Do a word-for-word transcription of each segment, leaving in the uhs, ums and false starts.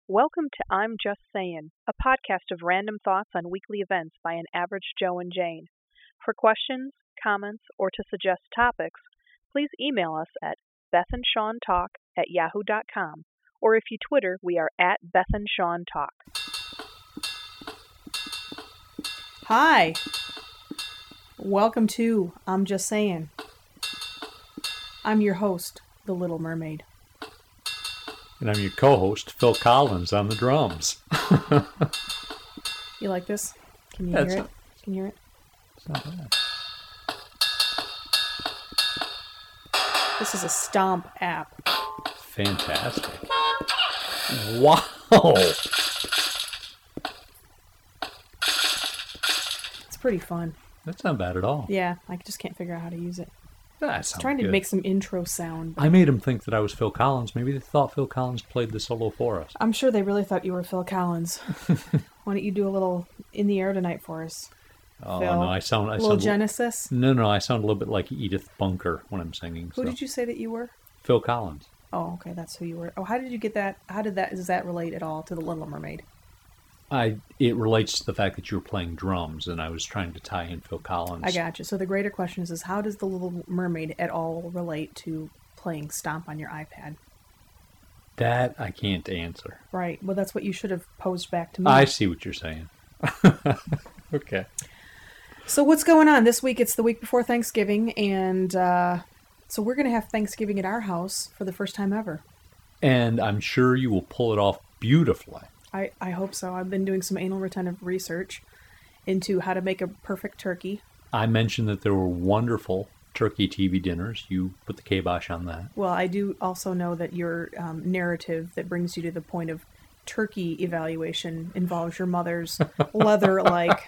Welcome to I'm Just Saying, a podcast of random thoughts on weekly events by an average Joe and Jane. For questions, comments, or to suggest topics, please email us at bethandshawntalk at yahoo dot com, or if you Twitter, we are at bethandshawntalk. Hi. Welcome to I'm Just Saying. I'm your host, The Little Mermaid. And I'm your co-host, Phil Collins, on the drums. You like this? Can you Yeah, hear it's it? not- Can you hear it? It's not bad. This is a Stomp app. Fantastic. Wow. It's pretty fun. That's not bad at all. Yeah, I just can't figure out how to use it. That I was sounds trying to good. make some intro sound. I made him think that I was Phil Collins. Maybe they thought Phil Collins played the solo for us. I'm sure they really thought you were Phil Collins. Why don't you do a little In the Air Tonight for us? Oh, Phil. no, I sound... I A little sound Genesis? No, no, I sound a little bit like Edith Bunker when I'm singing. Who so. did you say that you were? Phil Collins. Oh, okay, that's who you were. Oh, how did you get that? How did that, does that relate at all to The Little Mermaid? I. It relates to the fact that you were playing drums, and I was trying to tie in Phil Collins. I got you. So the greater question is, is how does The Little Mermaid at all relate to playing Stomp on your iPad? That I can't answer. Right. Well, that's what you should have posed back to me. I see what you're saying. Okay. So what's going on? This week, it's the week before Thanksgiving, and uh, so we're going to have Thanksgiving at our house for the first time ever. And I'm sure you will pull it off beautifully. I, I hope so. I've been doing some anal retentive research into how to make a perfect turkey. I mentioned that there were wonderful turkey T V dinners. You put the kibosh on that. Well, I do also know that your um, narrative that brings you to the point of turkey evaluation involves your mother's leather-like.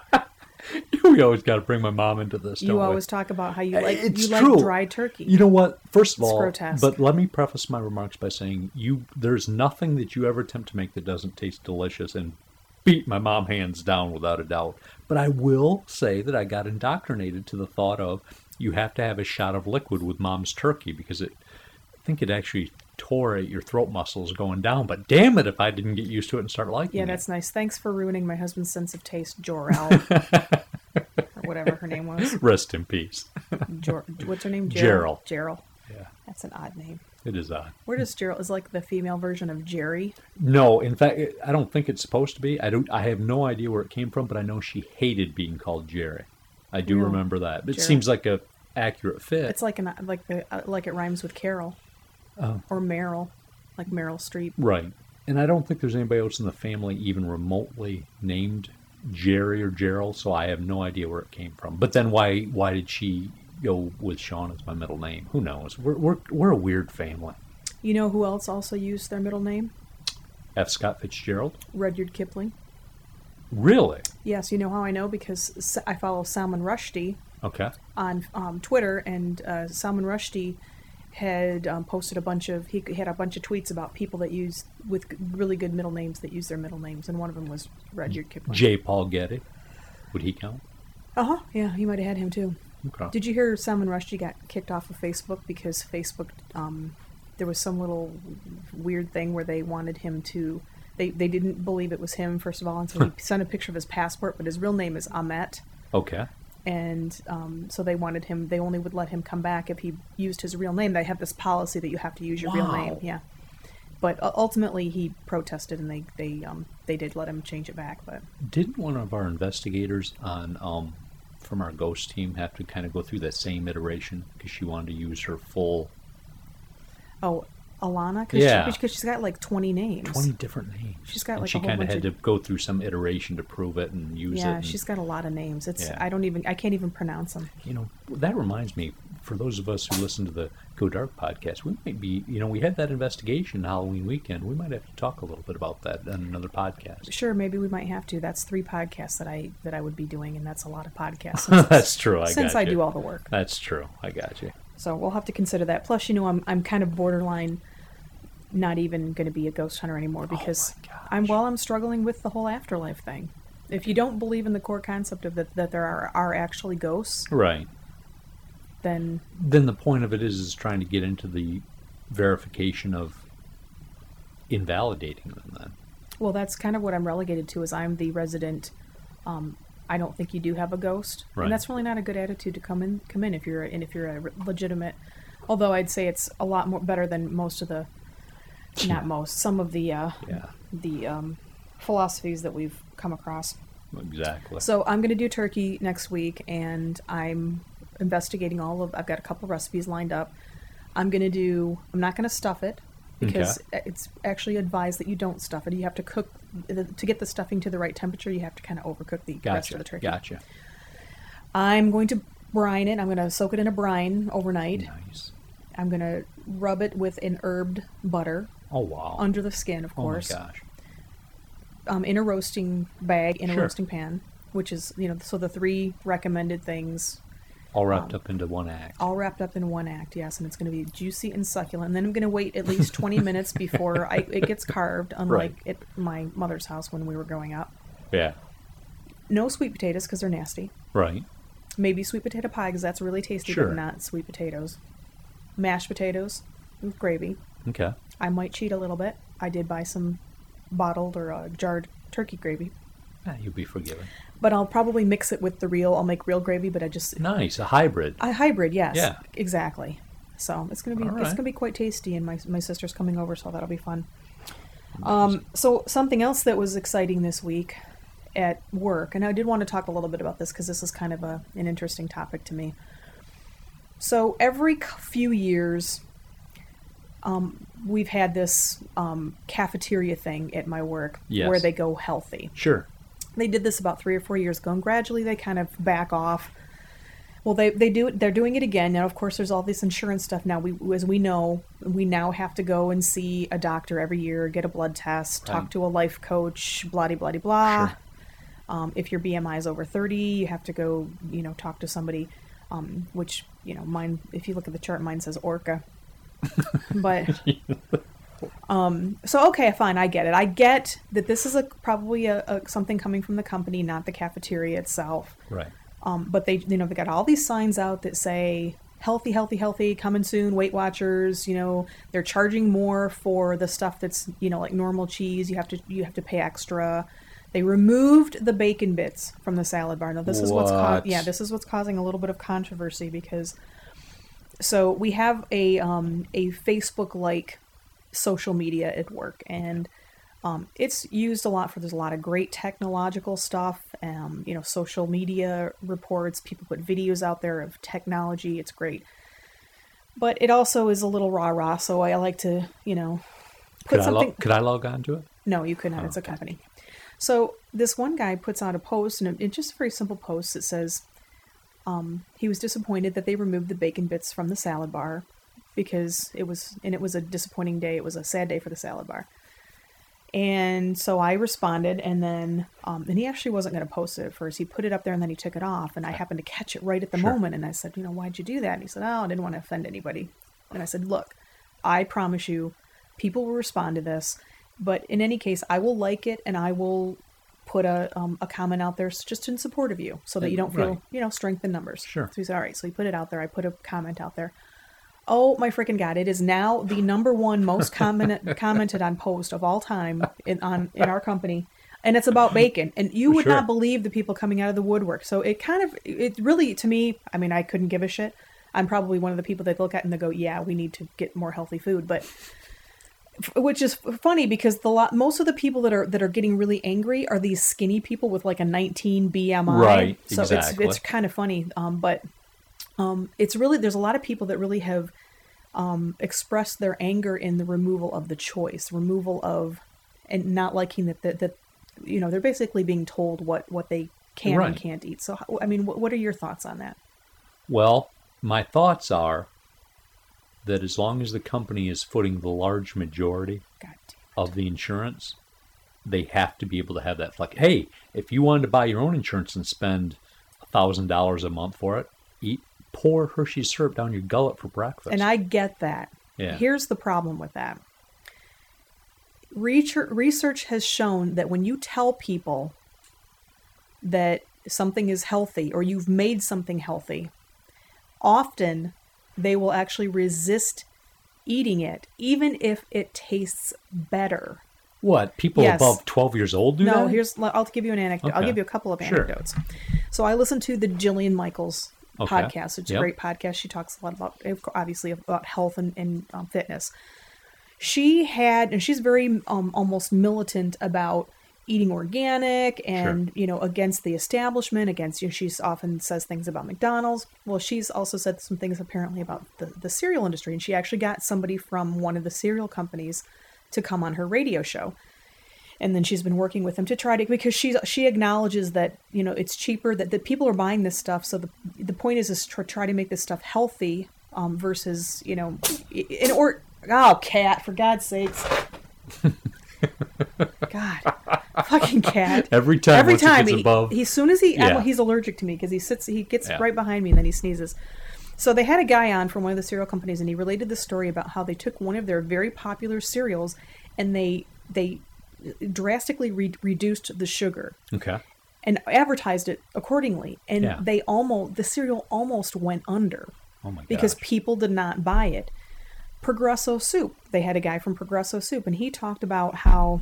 We always got to bring my mom into this, don't You we? always talk about how you like It's you like true. dry turkey. You know what? First of It's all, grotesque. but let me preface my remarks by saying you there's nothing that you ever attempt to make that doesn't taste delicious and beat my mom hands down without a doubt. But I will say that I got indoctrinated to the thought of you have to have a shot of liquid with mom's turkey because it I think it actually tore at your throat muscles going down. But damn it if I didn't get used to it and start liking Yeah, it. that's nice. Thanks for ruining my husband's sense of taste, Jor-El. Or whatever her name was. Rest in peace. Jor- what's her name? Gerald. Gerald. Yeah, That's an odd name. it is odd. Where does Gerald is like the female version of Jerry? No, in fact, it- I don't think it's supposed to be. I don't. I have no idea where it came from, but I know she hated being called Jerry. I do Really? remember that. It Jerry. seems like a accurate fit. It's like an like the uh, like it rhymes with Carol Oh. or Meryl, like Meryl Streep. Right. And I don't think there's anybody else in the family even remotely named Jerry or Gerald, so I have no idea where it came from. But then why why did she go with Sean as my middle name? Who knows? We're we're we're a weird family. You know who else also used their middle name? F. Scott Fitzgerald? Rudyard Kipling. Really? Yes, you know how I know because S- I follow Salman Rushdie Okay. on um, Twitter, and uh, Salman Rushdie had um, posted a bunch of he had a bunch of tweets about people that use with g- really good middle names that use their middle names, and one of them was Rudyard Kipling. J. Paul Getty. Would he count? Uh huh. Yeah, you might have had him too. Okay. Did you hear Salman Rushdie got kicked off of Facebook because Facebook um, there was some little weird thing where they wanted him to they they didn't believe it was him first of all, and so he sent a picture of his passport, but his real name is Ahmet. Okay. And um, so they wanted him, they only would let him come back if he used his real name. They have this policy that you have to use your real Wow. name. Yeah. But uh, ultimately he protested and they, they, um, they did let him change it back. But Didn't one of our investigators on um, from our ghost team have to kind of go through that same iteration because she wanted to use her full oh, Alana? Cause Yeah. She, because she's got like twenty names. twenty different names? She's got And like she a whole kind of bunch had of- to go through some iteration to prove it and use it. Yeah, and, she's got a lot of names. It's Yeah. I don't even I can't even pronounce them. You know, that reminds me. For those of us who listen to the Go Dark podcast, we might be. You know, we had that investigation Halloween weekend. We might have to talk a little bit about that on another podcast. Sure, maybe we might have to. That's three podcasts that I that I would be doing, and that's a lot of podcasts. Since, That's true. I since got I you. do all the work. That's true. I got you. So we'll have to consider that. Plus, you know, I'm I'm kind of borderline, not even going to be a ghost hunter anymore because my gosh. I'm well, I'm struggling with the whole afterlife thing. If you don't believe in the core concept of that that there are are actually ghosts, Right. then Then the point of it is is trying to get into the verification of invalidating them. Then Well, that's kind of what I'm relegated to. Is I'm the resident. Um, I don't think you do have a ghost, Right. and that's really not a good attitude to come in. Come in if you're and if you're a legitimate. Although I'd say it's a lot more better than most of the, not most, some of the uh, Yeah, the um, philosophies that we've come across. exactly. So I'm going to do turkey next week, and I'm investigating all of. I've got a couple recipes lined up. I'm going to do. I'm not going to stuff it because it's actually advised that you don't stuff it. You have to cook to get the stuffing to the right temperature. You have to kind of overcook the Gotcha. rest of the turkey. Gotcha. I'm going to brine it. I'm going to soak it in a brine overnight. Nice. I'm going to rub it with an herbed butter Oh wow. under the skin, of oh my course. gosh. Um, in a roasting bag, in a Sure. roasting pan, which is, you know, so the three recommended things All wrapped Um, up into one act. all wrapped up in one act, yes, and it's going to be juicy and succulent. And then I'm going to wait at least twenty minutes before I, it gets carved, unlike Right. at my mother's house when we were growing up. Yeah. No sweet potatoes because they're nasty. Right. Maybe sweet potato pie because that's really tasty, Sure. but not sweet potatoes. Mashed potatoes with gravy. Okay. I might cheat a little bit. I did buy some bottled or uh, jarred turkey gravy. Ah, you'll be forgiven. But I'll probably mix it with the real. I'll make real gravy, but I just Nice. A hybrid. a hybrid, yes. Yeah. Exactly. So it's gonna be All it's right. gonna be quite tasty, and my my sister's coming over, so that'll be fun. Um, so something else that was exciting this week at work, and I did want to talk a little bit about this because this is kind of a an interesting topic to me. So every c- few years, um, we've had this um, cafeteria thing at my work Yes. where they go healthy. Sure. They did this about three or four years ago, and gradually they kind of back off. Well, they they do it. They're doing it again now. Of course, there's all this insurance stuff now. We, as we know, we now have to go and see a doctor every year, get a blood test, talk Right. to a life coach, blah de blah de blah. Sure. Um, if your B M I is over thirty, you have to go, you know, talk to somebody. Um, which you know, mine. If you look at the chart, mine says Orca. But um, so okay, fine, I get it. I get that this is a probably a, a something coming from the company, not the cafeteria itself. Right. Um, but they, you know, they got all these signs out that say healthy, healthy, healthy, coming soon, Weight Watchers. You know, they're charging more for the stuff that's, you know, like normal cheese. You have to, you have to pay extra. They removed the bacon bits from the salad bar. Now this is what's ca- What? yeah, this is what's causing a little bit of controversy because so we have a um, a Facebook-like social media at work, and um, it's used a lot for. There's a lot of great technological stuff. Um, you know, social media reports. People put videos out there of technology. It's great, but it also is a little rah rah. So I like to, you know, put Could I, something. log, could I log on to it? No, you could not. It's a Okay. company. So this one guy puts out a post, and it's just a very simple post that says um, he was disappointed that they removed the bacon bits from the salad bar because it was, and it was a disappointing day. It was a sad day for the salad bar. And so I responded, and then, um, and he actually wasn't going to post it at first. He put it up there, and then he took it off, and I happened to catch it right at the Sure. moment. And I said, you know, why'd you do that? And he said, oh, I didn't want to offend anybody. And I said, look, I promise you, people will respond to this. But in any case, I will like it, and I will put a um, a comment out there s- just in support of you, so that you don't feel, Right. you know, strength in numbers. Sure. So he said, all right. So he put it out there. I put a comment out there. Oh my freaking God! It is now the number one most comment, commented on post of all time in on in our company, and it's about bacon. And you would Sure. not believe the people coming out of the woodwork. So it kind of, it really, to me, I mean, I couldn't give a shit. I'm probably one of the people that look at it and they go, yeah, we need to get more healthy food, but. Which is funny because the lot most of the people that are that are getting really angry are these skinny people with like a nineteen B M I. Right, So exactly. it's it's kind of funny. Um, but um, it's really there's a lot of people that really have um, expressed their anger in the removal of the choice, removal of, and not liking that that, that you know they're basically being told what what they can Right. and can't eat. So I mean, what, what are your thoughts on that? Well, my thoughts are that as long as the company is footing the large majority God damn. of the insurance, they have to be able to have that flex. Hey, if you wanted to buy your own insurance and spend a thousand dollars a month for it, eat pour Hershey's syrup down your gullet for breakfast. And I get that. Yeah. Here's the problem with that. Research, research has shown that when you tell people that something is healthy or you've made something healthy, often they will actually resist eating it, even if it tastes better. What? People Yes. above twelve years old do No, that? here's I'll give you an anecdote. I'll Okay. give you a couple of Sure. anecdotes. So I listened to the Jillian Michaels Okay. podcast. It's a Yep. great podcast. She talks a lot about, obviously, about health and, and um, fitness. She had, and she's very um, almost militant about eating organic and, Sure. you know, against the establishment, against, you know, she's often says things about McDonald's. Well, she's also said some things apparently about the, the cereal industry. And she actually got somebody from one of the cereal companies to come on her radio show. And then she's been working with them to try to, because she she acknowledges that, you know, it's cheaper, that, that people are buying this stuff. So the the point is, is to try to make this stuff healthy um, versus, you know, in or, oh, cat, for God's sakes. God, fucking cat. Every time, Every once time, it gets he, above. he, as soon as he, Yeah. well, he's allergic to me because he sits, he gets Yeah. right behind me and then he sneezes. So they had a guy on from one of the cereal companies, and he related the story about how they took one of their very popular cereals and they they drastically re- reduced the sugar Okay. and advertised it accordingly. And Yeah. they almost the cereal almost went under Oh my god. because people did not buy it. Progresso Soup. They had a guy from Progresso Soup, and he talked about how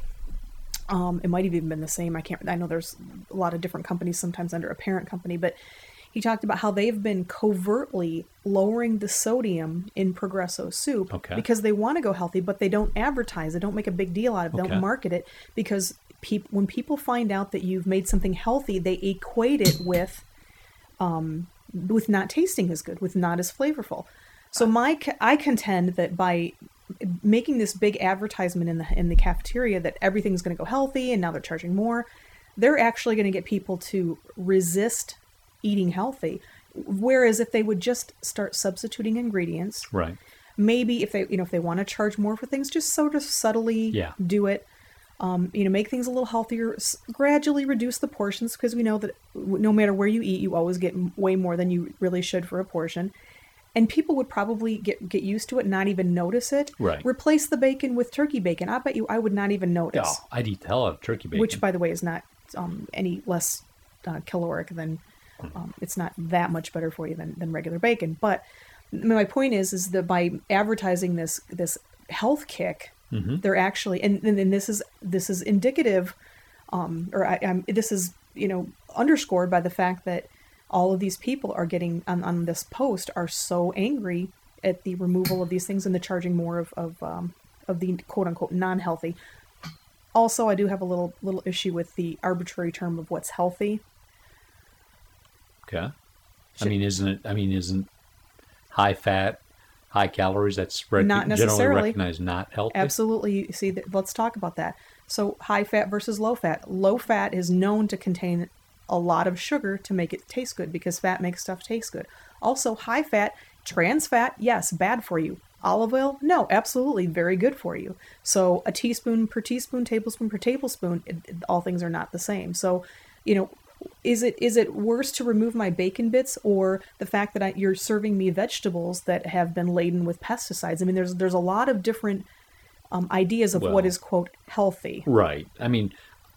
um, it might have even been the same. I can't. I know there's a lot of different companies sometimes under a parent company, but he talked about how they've been covertly lowering the sodium in Progresso Soup Okay. because they want to go healthy, but they don't advertise it, don't make a big deal out of it, Okay. don't market it, because peop- when people find out that you've made something healthy, they equate it with um, with not tasting as good, with not as flavorful. So my ca- I contend that by making this big advertisement in the in the cafeteria that everything's going to go healthy and now they're charging more, they're actually going to get people to resist eating healthy. Whereas if they would just start substituting ingredients, Right. maybe if they you know if they want to charge more for things, just sort of subtly Yeah. do it. Um, you know, make things a little healthier. S- gradually reduce the portions, because we know that w- no matter where you eat, you always get m- way more than you really should for a portion. And people would probably get get used to it, not even notice it. Right. Replace the bacon with turkey bacon. I bet you I would not even notice. Oh, I'd eat the hell out of turkey bacon. Which, by the way, is not um, any less uh, caloric than. Um, it's not that much better for you than, than regular bacon. But my point is, is that by advertising this this health kick, mm-hmm. they're actually, and, and, and this is this is indicative, um, or I, I'm, this is you know underscored by the fact that all of these people are getting on, on this post are so angry at the removal of these things and the charging more of of um, of the quote unquote non-healthy. Also, I do have a little little issue with the arbitrary term of what's healthy. Okay. I Should- mean, isn't it? I mean, isn't high fat, high calories? That's rec- Not generally necessarily. recognized not healthy. Absolutely. You see, that, let's talk about that. So, high fat versus low fat. Low fat is known to contain a lot of sugar to make it taste good, because fat makes stuff taste good. Also, high fat, trans fat, yes, bad for you. Olive oil, no, absolutely very good for you. So, a teaspoon per teaspoon, tablespoon per tablespoon, it, it- all things are not the same. So, you know, is it is it worse to remove my bacon bits, or the fact that I, you're serving me vegetables that have been laden with pesticides? I mean, there's there's a lot of different um, ideas of Well- what is quote healthy. Right. I mean,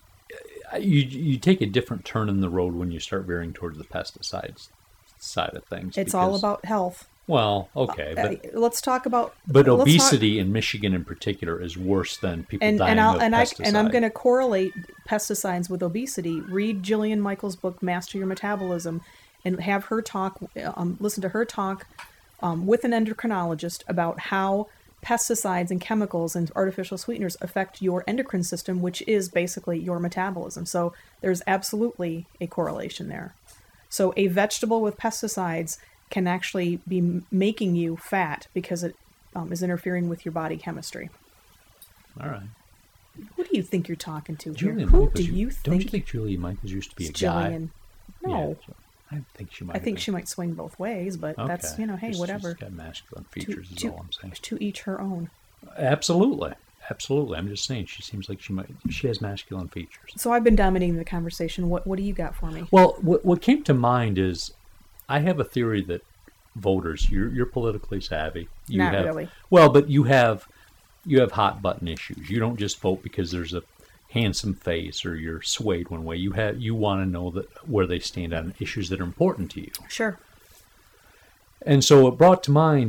you you take a different turn in the road when you start veering towards the pesticides side of things. It's all because- about health. Well, okay, but Uh, let's talk about but let's talk- obesity in Michigan in particular is worse than people and dying and I'll of and I pesticide. and I'm going to correlate pesticides with obesity. Read Jillian Michaels' book Master Your Metabolism, and have her talk. Um, listen to her talk um, with an endocrinologist about how pesticides and chemicals and artificial sweeteners affect your endocrine system, which is basically your metabolism. So there's absolutely a correlation there. So a vegetable with pesticides can actually be m- making you fat because it um, is interfering with your body chemistry. All right. Who do you think you're talking to here? Julian Who Michaels, do you think? don't you think Julia Michaels used to be a it's guy? Jillian? No, Yeah, I think she might. I think have she might swing both ways, but been. that's Okay. you know, hey, Just- whatever. She's got masculine To, features. Is to, all I'm saying. to each her own. Absolutely, absolutely. I'm just saying she seems like she might. She has masculine features. So I've been dominating the conversation. What what do you got for me? Well, what what came to mind is, I have a theory that voters, you're you're politically savvy. You Not have, really. Well, but you have you have hot button issues. You don't just vote because there's a handsome face or you're swayed one way. You have you want to know that where they stand on issues that are important to you. Sure. And so it brought to mind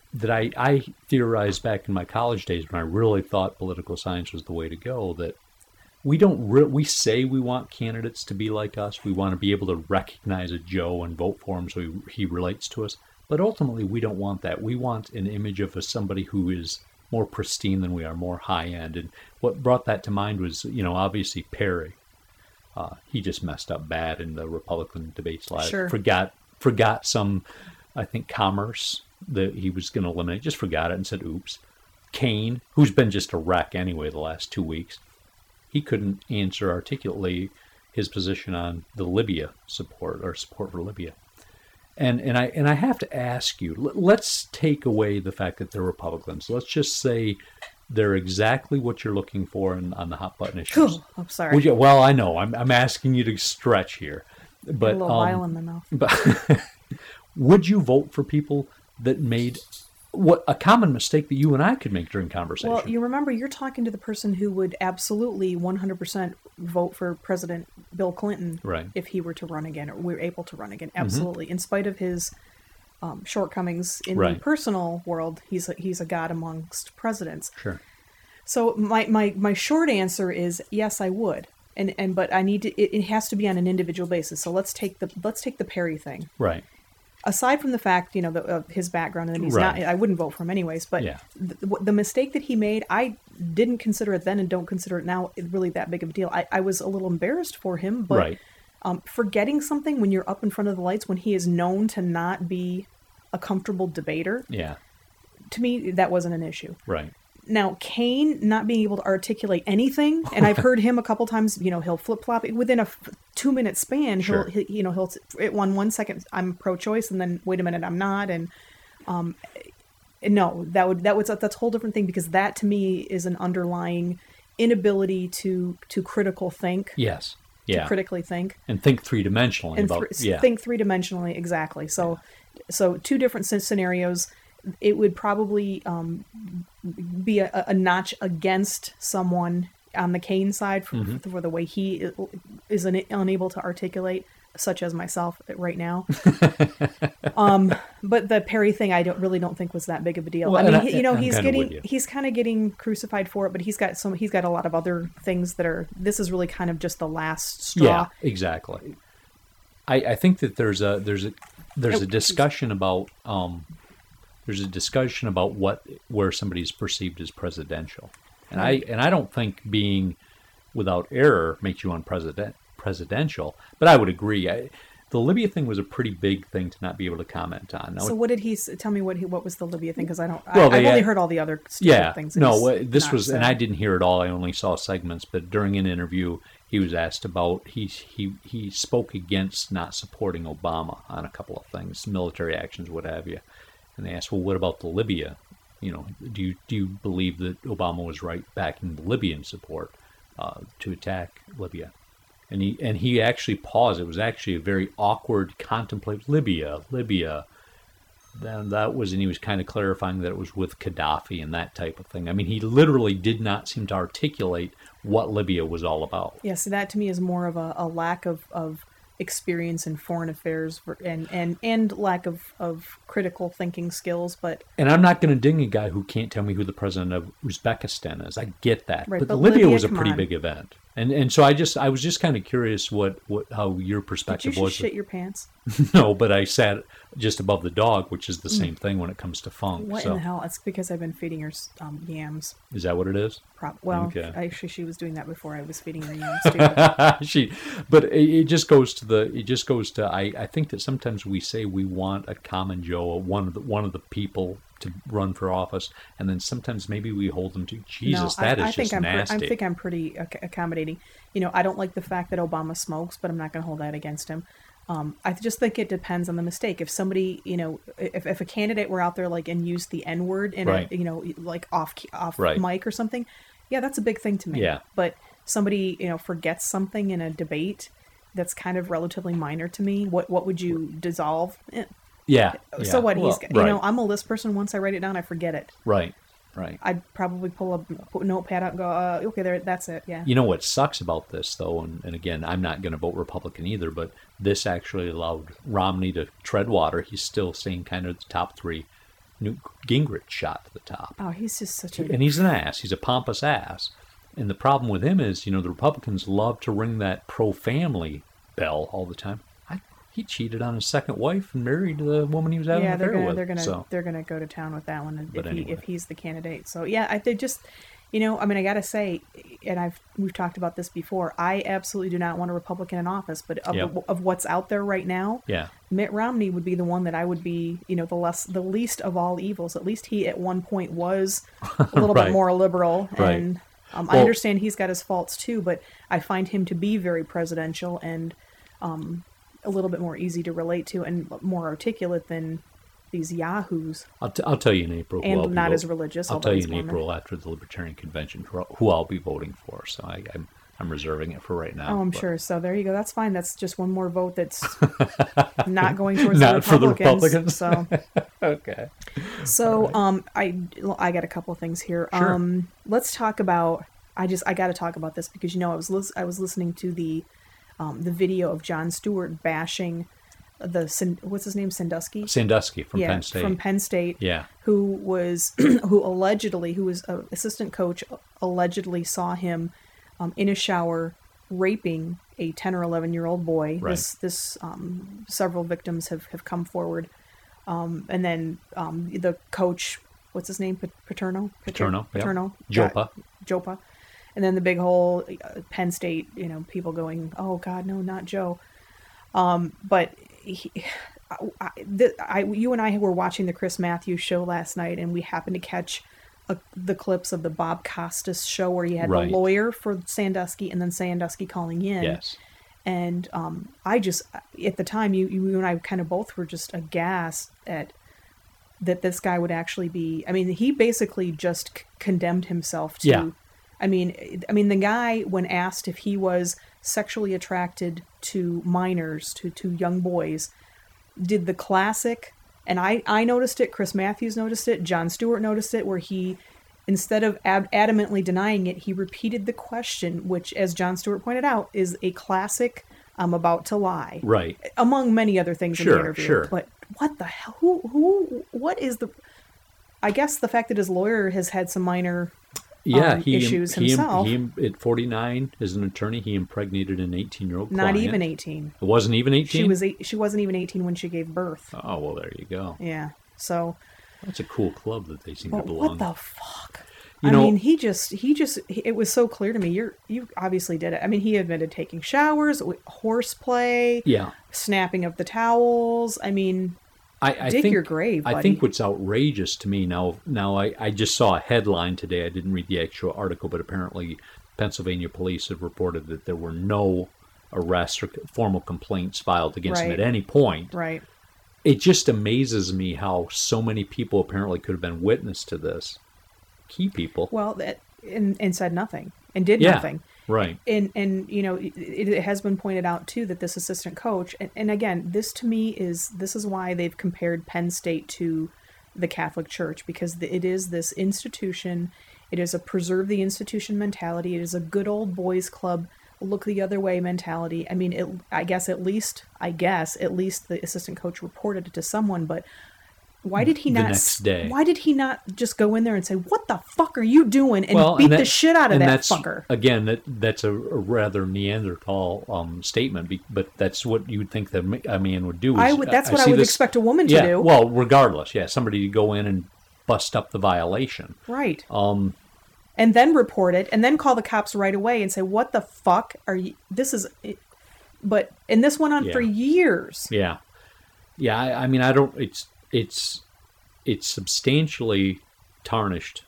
that I, I theorized back in my college days when I really thought political science was the way to go, that we don't re- we say we want candidates to be like us. We want to be able to recognize a Joe and vote for him so he, he relates to us. But ultimately, we don't want that. We want an image of a, somebody who is more pristine than we are, more high-end. And what brought that to mind was, you know, obviously Perry. Uh, he just messed up bad in the Republican debates last. Sure. Forgot, forgot some, I think, commerce that he was going to eliminate. Just forgot it and said, oops. Kane, who's been just a wreck anyway the last two weeks, he couldn't answer articulately his position on the Libya support or support for Libya. And and I and I have to ask you, let's take away the fact that they're Republicans. Let's just say they're exactly what you're looking for in, on the hot button issues. Cool. I'm sorry. Would you, well, I know. I'm I'm asking you to stretch here. But, a little um, while in the mouth. But would you vote for people that made what a common mistake that you and I could make during conversation? Well, you remember, you're talking to the person who would absolutely one hundred percent vote for President Bill Clinton right. if he were to run again, or were able to run again. Absolutely. Mm-hmm. In spite of his um, shortcomings in right. the personal world, he's a, he's a god amongst presidents. Sure. So my, my, my short answer is yes, I would. And and but I need to. It, it has to be on an individual basis. So let's take the let's take the Perry thing. Right. Aside from the fact, you know, the, of his background, and he's right. not. I wouldn't vote for him anyways. But yeah. the, the mistake that he made, I didn't consider it then, and don't consider it now really that big of a deal. I, I was a little embarrassed for him, but right. um, forgetting something when you're up in front of the lights, when he is known to not be a comfortable debater. Yeah. To me, that wasn't an issue. Right. Now, Kane not being able to articulate anything, and I've heard him a couple times, you know, he'll flip-flop within a f- two-minute span. He'll, sure. he, you know, he'll, it one, one second, I'm pro-choice, and then, wait a minute, I'm not, and, um, no, that would, that would, that's a whole different thing, because that, to me, is an underlying inability to, to critical think. Yes. Yeah. To critically think. And think three-dimensionally and about, th- yeah. Think three-dimensionally, exactly. So, yeah. so two different scenarios. It would probably um, be a, a notch against someone on the Kane side for, mm-hmm. for the way he is un- unable to articulate, such as myself right now. um, but the Perry thing, I don't really don't think was that big of a deal. Well, I mean, I, he, you know, I'm he's getting you. he's kind of getting crucified for it, but he's got some he's got a lot of other things that are. This is really kind of just the last straw. Yeah, exactly. I, I think that there's a there's a there's a discussion about. Um, There's a discussion about what where somebody's perceived as presidential, and right. I and I don't think being without error makes you unpresident presidential. But I would agree. I, the Libya thing was a pretty big thing to not be able to comment on. Now, so what did he tell me? What he what was the Libya thing? Because I don't. Well, I, I've had, only heard all the other yeah, things. No, this was, said. And I didn't hear it all. I only saw segments. But during an interview, he was asked about he he he spoke against not supporting Obama on a couple of things, military actions, what have you. And they asked, well, what about the Libya? You know, do you do you believe that Obama was right backing the Libyan support uh, to attack Libya? And he and he actually paused. It was actually a very awkward, contemplative Libya, Libya. Then that was, and he was kind of clarifying that it was with Gaddafi and that type of thing. I mean, he literally did not seem to articulate what Libya was all about. Yes, yeah, so that to me is more of a, a lack of, of experience in foreign affairs and, and, and lack of, of critical thinking skills. But and I'm not going to ding a guy who can't tell me who the president of Uzbekistan is. I get that, right, but, but Libya, Libya was a pretty on. big event, and and so I just I was just kind of curious what, what how your perspective Did you was. Shit your pants? No, but I sat just above the dog, which is the mm. same thing when it comes to funk. What so. in the hell? It's because I've been feeding her um, yams. Is that what it is? Pro- well, okay. actually, she was doing that before I was feeding her yams too. she, but it, it just goes to the. It just goes to. I, I think that sometimes we say we want a common Joe, one of the one of the people to run for office, and then sometimes maybe we hold them to Jesus. No, that I, is I think just I'm nasty. Pre- I think I'm pretty accommodating. You know, I don't like the fact that Obama smokes, but I'm not going to hold that against him. Um, I just think it depends on the mistake. If somebody, you know, if, if a candidate were out there like and used the N word in right. a, you know, like off off right. mic or something, yeah, that's a big thing to me. Yeah. But somebody, you know, forgets something in a debate that's kind of relatively minor to me. What what would you dissolve? Eh. Yeah. So yeah. what? Well, He's, you right. know, I'm a list person. Once I write it down, I forget it. Right. Right. I'd probably pull a notepad out and go, uh, okay, there, that's it. Yeah. You know what sucks about this, though, and, and again, I'm not going to vote Republican either, but this actually allowed Romney to tread water. He's still staying kind of the top three Newt Gingrich shot to the top. Oh, he's just such a... And he's an ass. He's a pompous ass. And the problem with him is, you know, the Republicans love to ring that pro-family bell all the time. I, he cheated on his second wife and married the woman he was having yeah, an they're affair gonna, with. They're gonna, so. they're gonna go to town with that one if, Anyway. he, if he's the candidate. So yeah, I they just, you know, I mean, I gotta say, and I've we've talked about this before. I absolutely do not want a Republican in office, but of, Yep. of what's out there right now, Yeah. Mitt Romney would be the one that I would be, you know, the less, the least of all evils. At least he at one point was a little Right. bit more liberal, Right. and um, I Well- understand he's got his faults too, but I find him to be very presidential and um, a little bit more easy to relate to and more articulate than these yahoos, I'll, t- I'll tell you in April. who and I'll be not vo- as religious. I'll although tell you he's in Mormon. April after the Libertarian Convention who who I'll be voting for. So I, I'm I'm reserving it for right now. Oh, I'm but- sure. So there you go. That's fine. That's just one more vote that's not going towards Not the for the Republicans. Republicans. So, Okay. so um, I I got a couple things here. Sure. Um, let's talk about. I just I got to talk about this because you know I was lis- I was listening to the um, the video of Jon Stewart bashing the San- what's his name Sandusky. Sandusky from yeah, Penn State. from Penn State. Yeah. Who was who allegedly who was an assistant coach allegedly saw him um, in a shower raping a ten or eleven year old boy. Right. This this um, several victims have, have come forward, um, and then um, the coach, what's his name, Paterno, Paterno, yep. Paterno, Jopa. got- Jopa, and then the big whole uh, Penn State, you know, people going, oh God, no, not Joe. Um, but he, I, I, the, I, you and I were watching the Chris Matthews show last night, and we happened to catch a, the clips of the Bob Costas show where he had Right. the lawyer for Sandusky and then Sandusky calling in. Yes. And um, I just, at the time, you, you and I kind of both were just aghast at that this guy would actually be, I mean, he basically just c- condemned himself to, Yeah. I mean, I mean, the guy, when asked if he was sexually attracted to minors, to, to young boys, did the classic, and I, I noticed it, Chris Matthews noticed it, Jon Stewart noticed it, where he, instead of ab- adamantly denying it, he repeated the question, which, as Jon Stewart pointed out, is a classic, I'm about to lie. Right. Among many other things in Sure, the interview. sure. But what the hell? Who, who, what is the, I guess the fact that his lawyer has had some minor Yeah, um, he issues he, himself. He, at forty-nine, as an attorney, he impregnated an eighteen-year-old Not client. even eighteen. It wasn't even eighteen? She was eight, she wasn't even eighteen when she gave birth. Oh, well, there you go. Yeah. So, That's a cool club that they seem to but belong. what the fuck? You I know- mean, he just, he just, it was so clear to me. You're, you obviously did it. I mean, he admitted taking showers, horseplay, Yeah. snapping of the towels. I mean, I, I dig think, your grave, I buddy. think what's outrageous to me now, now I, I just saw a headline today. I didn't read the actual article, but apparently Pennsylvania police have reported that there were no arrests or formal complaints filed against him Right. at any point. right. It just amazes me how so many people apparently could have been witness to this. Key people. Well, that, and, and said nothing and did Yeah. nothing. Right. And, and you know, it, it has been pointed out, too, that this assistant coach, and, and again, this to me is, this is why they've compared Penn State to the Catholic Church, because it is this institution. It is a preserve the institution mentality. It is a good old boys club, look the other way mentality. I mean, it, I guess at least, I guess, at least the assistant coach reported it to someone, but why did he The not, next day. why did he not just go in there and say, what the fuck are you doing? And Well, beat and that- the shit out of and that that's, fucker. Again, that that's a, a rather Neanderthal um, statement, be- but that's what you would think that ma- a man would do. Is, I would. That's what I, see would this- expect a woman to yeah, do. Well, regardless, yeah, somebody to go in and bust up the violation. Right. Um, And then report it, and then call the cops right away and say, "What the fuck are you? This is." But and this went on Yeah. for years. yeah, yeah. I, I mean, I don't. It's it's it's substantially tarnished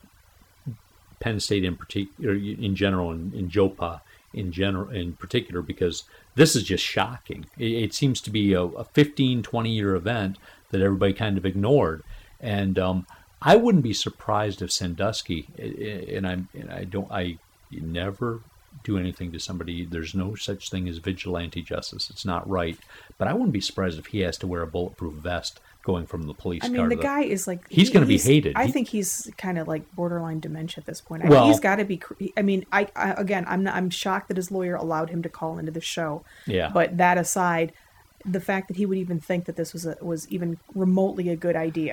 Penn State in particular, in general, and in Jopa in general, in particular, because this is just shocking. It, it seems to be a, a fifteen, twenty year event that everybody kind of ignored, and um, I wouldn't be surprised if Sandusky, and I'm, and I don't, I never do anything to somebody. There's no such thing as vigilante justice. It's not right. But I wouldn't be surprised if he has to wear a bulletproof vest going from the police I car. mean, the to guy is like He's he- gonna be hated. I He- think he's kind of like borderline dementia at this point. I Well- he's got to be. cr- I mean, I, I again, I'm not, I'm shocked that his lawyer allowed him to call into the show. Yeah. But that aside, the fact that he would even think that this was a, was even remotely a good idea.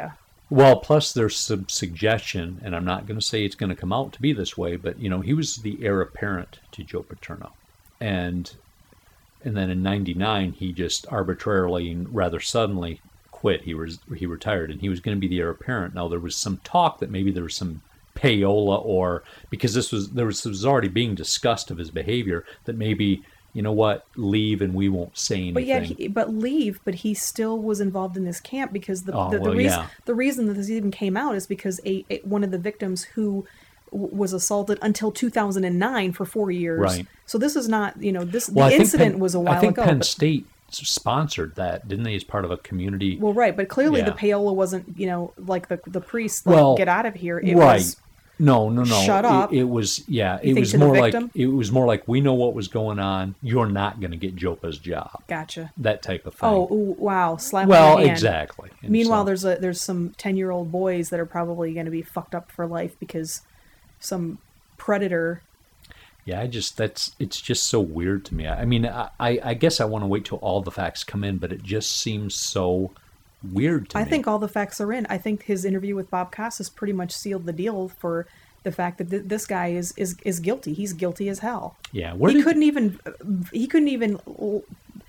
Well, plus there's some suggestion, and I'm not going to say it's going to come out to be this way, but, you know, he was the heir apparent to Joe Paterno. And and then in ninety-nine, he just arbitrarily and rather suddenly quit. He was he retired, and he was going to be the heir apparent. Now, there was some talk that maybe there was some payola, or because this was there was, was already being discussed of his behavior, that maybe, you know what, leave and we won't say anything. But yet, he, but leave, but he still was involved in this camp because the Oh, the, the well, reason yeah. the reason that this even came out is because a, a one of the victims who w- was assaulted until two thousand nine for four years. Right. So this is not, you know, this Well, I the think incident Penn- was a while I think ago. Penn but- State sponsored that, didn't they, as part of a community? well, right, but clearly the Yeah. payola wasn't, you know, like the the priest, like, Well, get out of here. It right. was No, no, no. Shut up. It, it was, yeah. You It think was to the more like victim? it was more like we know what was going on. You're not going to get Jopa's job. gotcha. That type of thing. Oh, ooh, wow, slap well, on the hand. exactly. And Meanwhile, so- there's a there's some ten year old boys that are probably going to be fucked up for life because some predator. yeah. I just that's it's just so weird to me. I, I mean, I I guess I want to wait till all the facts come in, but it just seems so weird to I me. think all the facts are in. I think his interview with Bob Costas pretty much sealed the deal for the fact that th- this guy is, is is guilty. He's guilty as hell. Yeah. Where He did, couldn't even he couldn't even l-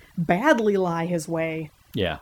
badly lie his way Yeah.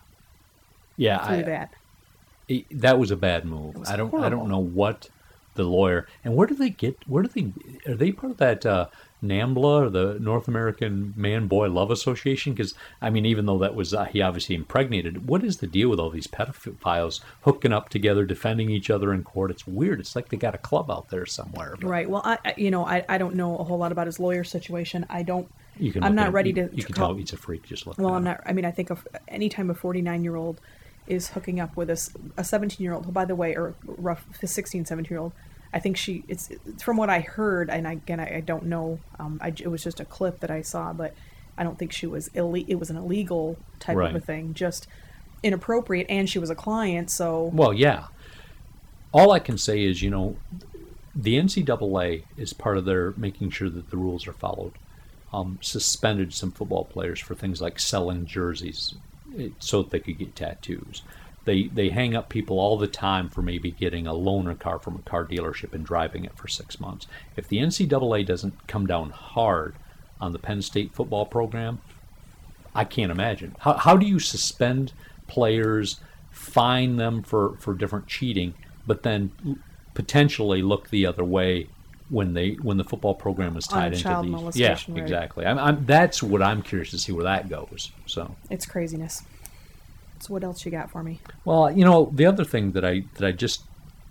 Yeah. through I, that. it, that was a bad move. was I don't. I horrible. don't know what the lawyer and where do they get? Where do they? Are they part of that uh, NAMBLA or the North American Man Boy Love Association? Because I mean, even though that was uh, he obviously impregnated. What is the deal with all these pedophiles hooking up together, defending each other in court? It's weird. It's like they got a club out there somewhere. But Right. Well, I I- you know I, I don't know a whole lot about his lawyer situation. I don't. You can. I'm look not at him. ready you, to- You to can call- tell he's a freak. Just look. Well, at I'm him. not. I mean, I think of anytime a forty-nine year old is hooking up with a s- a seventeen year old, who, by the way, or rough sixteen, seventeen year old. I think she. It's, it's from what I heard, and I, again, I, I don't know. Um, I, it was just a clip that I saw, but I don't think she was ille- It was an illegal type Right. of a thing, just inappropriate, and she was a client, so Well, yeah. All I can say is, you know, the N C double A is part of their making sure that the rules are followed. Um, suspended some football players for things like selling jerseys eh, so that they could get tattoos. They they hang up people all the time for maybe getting a loaner car from a car dealership and driving it for six months. If the N C double A doesn't come down hard on the Penn State football program, I can't imagine. How how do you suspend players, fine them for, for different cheating, but then potentially look the other way when they when the football program is On tied into child these? molestation, Yeah, right. exactly. I'm, I'm that's what I'm curious to see where that goes. So, it's craziness. So what else you got for me? well, you know, the other thing that I that I just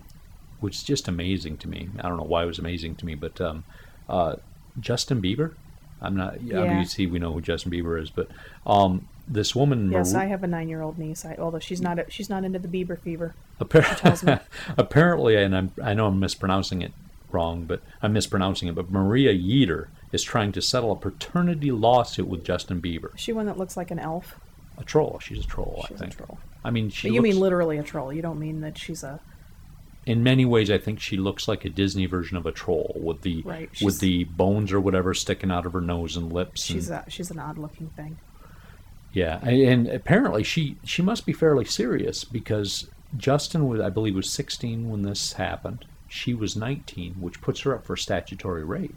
was just amazing to me. I don't know why it was amazing to me, but um, uh, Justin Bieber. I'm not. Yeah. Obviously, we know who Justin Bieber is, but um, this woman. Yes, Maru- I have a nine year old niece. I, although she's not. A, she's not into the Bieber fever. Appar- me. Apparently, and I'm, I know I'm mispronouncing it wrong, but I'm mispronouncing it. But Maria Yeater is trying to settle a paternity lawsuit with Justin Bieber. Is she one that looks like an elf? A troll. She's a troll. She's I a think. troll. I mean, she. But you looks, mean literally a troll. You don't mean that she's a. in many ways, I think she looks like a Disney version of a troll with the Right, she's- with the bones or whatever sticking out of her nose and lips. She's and, a. She's an odd looking thing. yeah, and, and apparently she she must be fairly serious because Justin was, I believe, was sixteen when this happened. She was nineteen, which puts her up for statutory rape.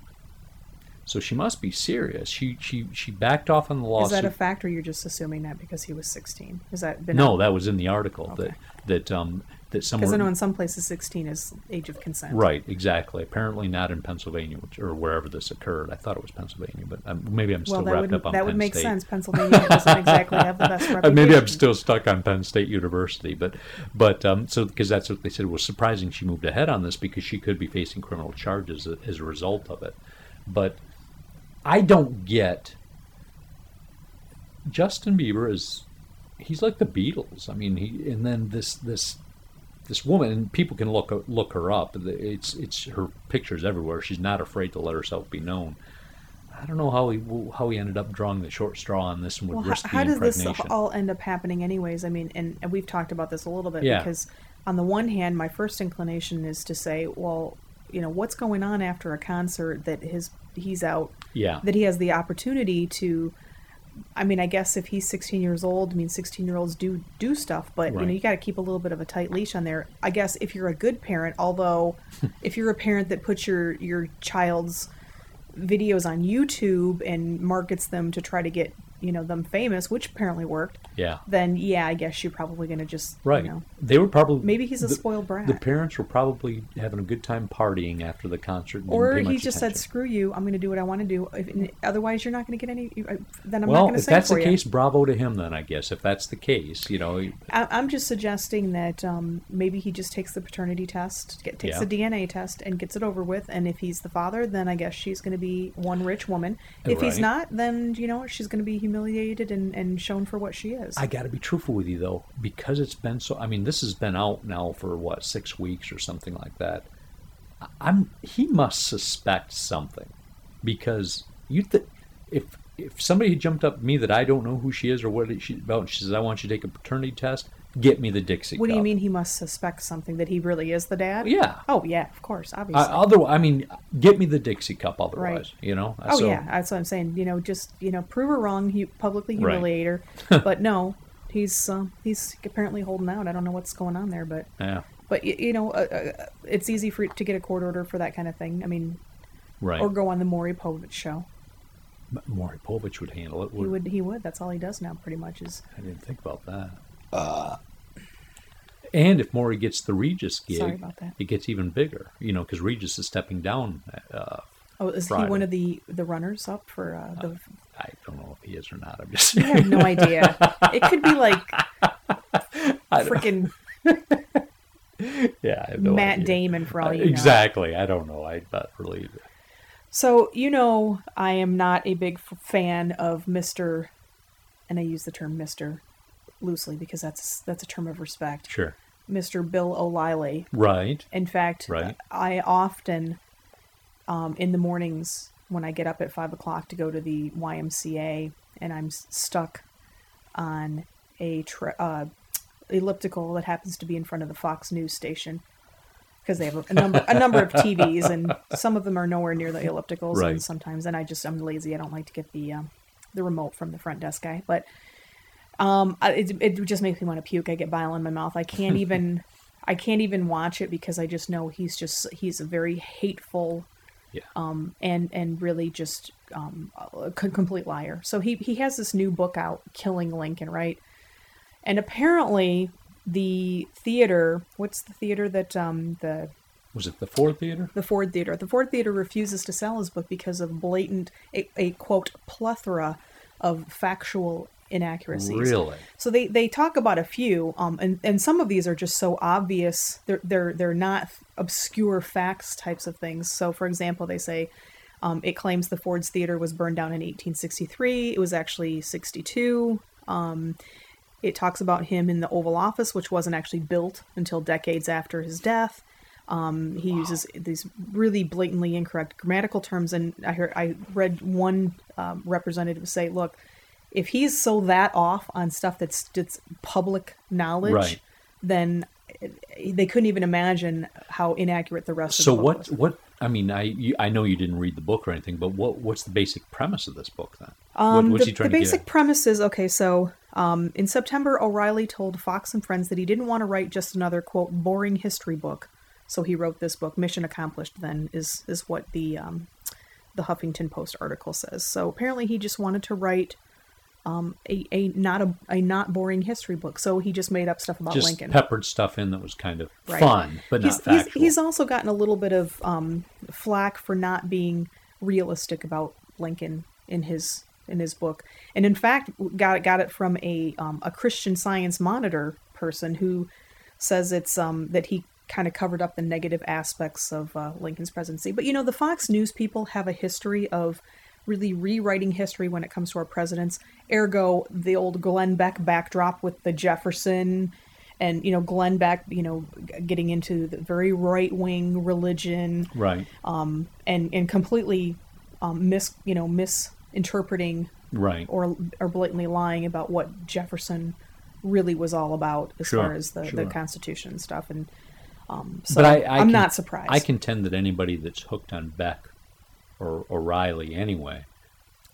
So she must be serious. She she she backed off on the Is lawsuit. that a fact, or you're just assuming that because he was sixteen? Is that been no, that was in the article Okay. that that um that Because somewhere. I know in some places sixteen is age of consent. Right, exactly. Apparently not in Pennsylvania, which, or wherever this occurred. I thought it was Pennsylvania, but um, maybe I'm Well, still that wrapped would up on that Penn would make State. sense. Pennsylvania doesn't exactly have the best Uh, reputation. maybe I'm still stuck on Penn State University, but but um, so because that's what they said was surprising. She moved ahead on this because she could be facing criminal charges a- as a result of it. But I don't get Justin Bieber is he's like the Beatles. I mean, he and then this this this woman, and people can look look her up. It's it's her pictures everywhere. She's not afraid to let herself be known. I don't know how he how he ended up drawing the short straw on this and would Well, risk how, how the does this impregnation. all end up happening, anyways? I mean, and, and we've talked about this a little bit Yeah. because, on the one hand, my first inclination is to say, well, you know, what's going on after a concert that his he's out, Yeah. that he has the opportunity to I mean, I guess if he's sixteen years old, I mean, sixteen-year-olds do do stuff, but, Right. you know, you got to keep a little bit of a tight leash on there. I guess if you're a good parent, although if you're a parent that puts your, your child's videos on YouTube and markets them to try to get, you know, them famous, which apparently worked, Yeah. then, yeah, I guess you're probably going to just, Right. you know, They were probably maybe he's a the, spoiled brat. The parents were probably having a good time partying after the concert. And didn't Or pay he much just said, attention. "Screw you! I'm going to do what I want to do. If, otherwise, you're not going to get any. Then I'm not Well, going to if sing that's for the you." case, bravo to him then, I guess. If that's the case, you know. he- I, I'm just suggesting that um, maybe he just takes the paternity test, get, takes Yeah. the D N A test, and gets it over with. And if he's the father, then I guess she's going to be one rich woman. If he's Right. not, then you know she's going to be humiliated and, and shown for what she is. I got to be truthful with you, though, because it's been so. I mean, this has been out now for what, six weeks or something like that. I- I'm. He must suspect something, because you. Th- if if somebody had jumped up at me that I don't know who she is or what she's about, and she says, "I want you to take a paternity test," get me the Dixie What do you cup. mean he must suspect something, that he really is the dad? Yeah. Oh yeah, of course, I, obviously. other, I mean, get me the Dixie cup. Otherwise, Right. you know. Oh So- yeah, that's what I'm saying. You know, just you know, prove her wrong, hu- publicly Right. humiliate her. But no, he's uh, he's apparently holding out. I don't know what's going on there, but Yeah. but y- you know, uh, uh, it's easy for to get a court order for that kind of thing. I mean, Right. or go on the Maury Povich show. M- Maury Povich would handle it. He would. He would. That's all he does now, pretty much. Is I didn't think about that. Uh, and if Maury gets the Regis gig, Sorry about that. it gets even bigger. You know, because Regis is stepping down. Uh, oh, is Friday. he one of the the runners up for uh, the? I don't know if he is or not. I'm just. I have no idea. It could be like I don't- freaking yeah, I have no Matt idea. Damon for all Uh, you know. exactly. I don't know. I'm not really. So, you know, I am not a big f- fan of Mister, and I use the term Mister loosely because that's that's a term of respect. Sure. Mister Bill O'Reilly. Right. In fact, Right. I often, um, in the mornings when I get up at five o'clock to go to the Y M C A, and I'm s- stuck on a tra- uh, elliptical that happens to be in front of the Fox News station, because they have a, a number a number of T Vs, and some of them are nowhere near the ellipticals, Right. and sometimes, and I just I'm lazy. I don't like to get the um, the remote from the front desk guy, but um, I, it it just makes me want to puke. I get bile in my mouth. I can't even I can't even watch it because I just know he's just he's a very hateful, Yeah. um, and and really just um, a c- complete liar. So he he has this new book out, Killing Lincoln, right? And apparently the theater, what's the theater that um, the Was it the Ford Theater? the Ford Theater. The Ford Theater refuses to sell his book because of blatant, a, a quote, plethora of factual inaccuracies. Really? So they, they talk about a few, um, and, and some of these are just so obvious. They're, they're, they're not obscure facts types of things. So, for example, they say um, it claims the Ford's Theater was burned down in eighteen sixty-three. It was actually sixty-two. Um, it talks about him in the Oval Office, which wasn't actually built until decades after his death. Um, he wow. uses these really blatantly incorrect grammatical terms, and I heard I read one um, representative say, "Look, if he's so that off on stuff that's that's public knowledge, right. then they couldn't even imagine how inaccurate the rest so of the book what, was." So what? I mean, I you, I know you didn't read the book or anything, but what what's the basic premise of this book then? Um, what, what's the, he trying the to basic get? premise is okay. So um, in September, O'Reilly told Fox and Friends that he didn't want to write just another quote boring history book. So he wrote this book. Mission accomplished. Then is is what the um, the Huffington Post article says. So apparently he just wanted to write um, a, a not a, a not boring history book. So he just made up stuff about just Lincoln. peppered stuff in that was kind of Right. fun, but he's, not factual. He's, he's also gotten a little bit of um, flack for not being realistic about Lincoln in his in his book, and in fact got got it from a um, a Christian Science Monitor person who says it's um, that he kind of covered up the negative aspects of uh, Lincoln's presidency. But you know, the Fox News people have a history of really rewriting history when it comes to our presidents. Ergo, the old Glenn Beck backdrop with the Jefferson. And, you know, Glenn Beck, you know, getting into the very right-wing religion. Right. Um, and, and completely um, mis, you know, misinterpreting right. or or blatantly lying about what Jefferson really was all about as sure. far as the, sure. the Constitution and stuff. And um, so but I, I I'm can, not surprised. I contend that anybody that's hooked on Beck or O'Reilly anyway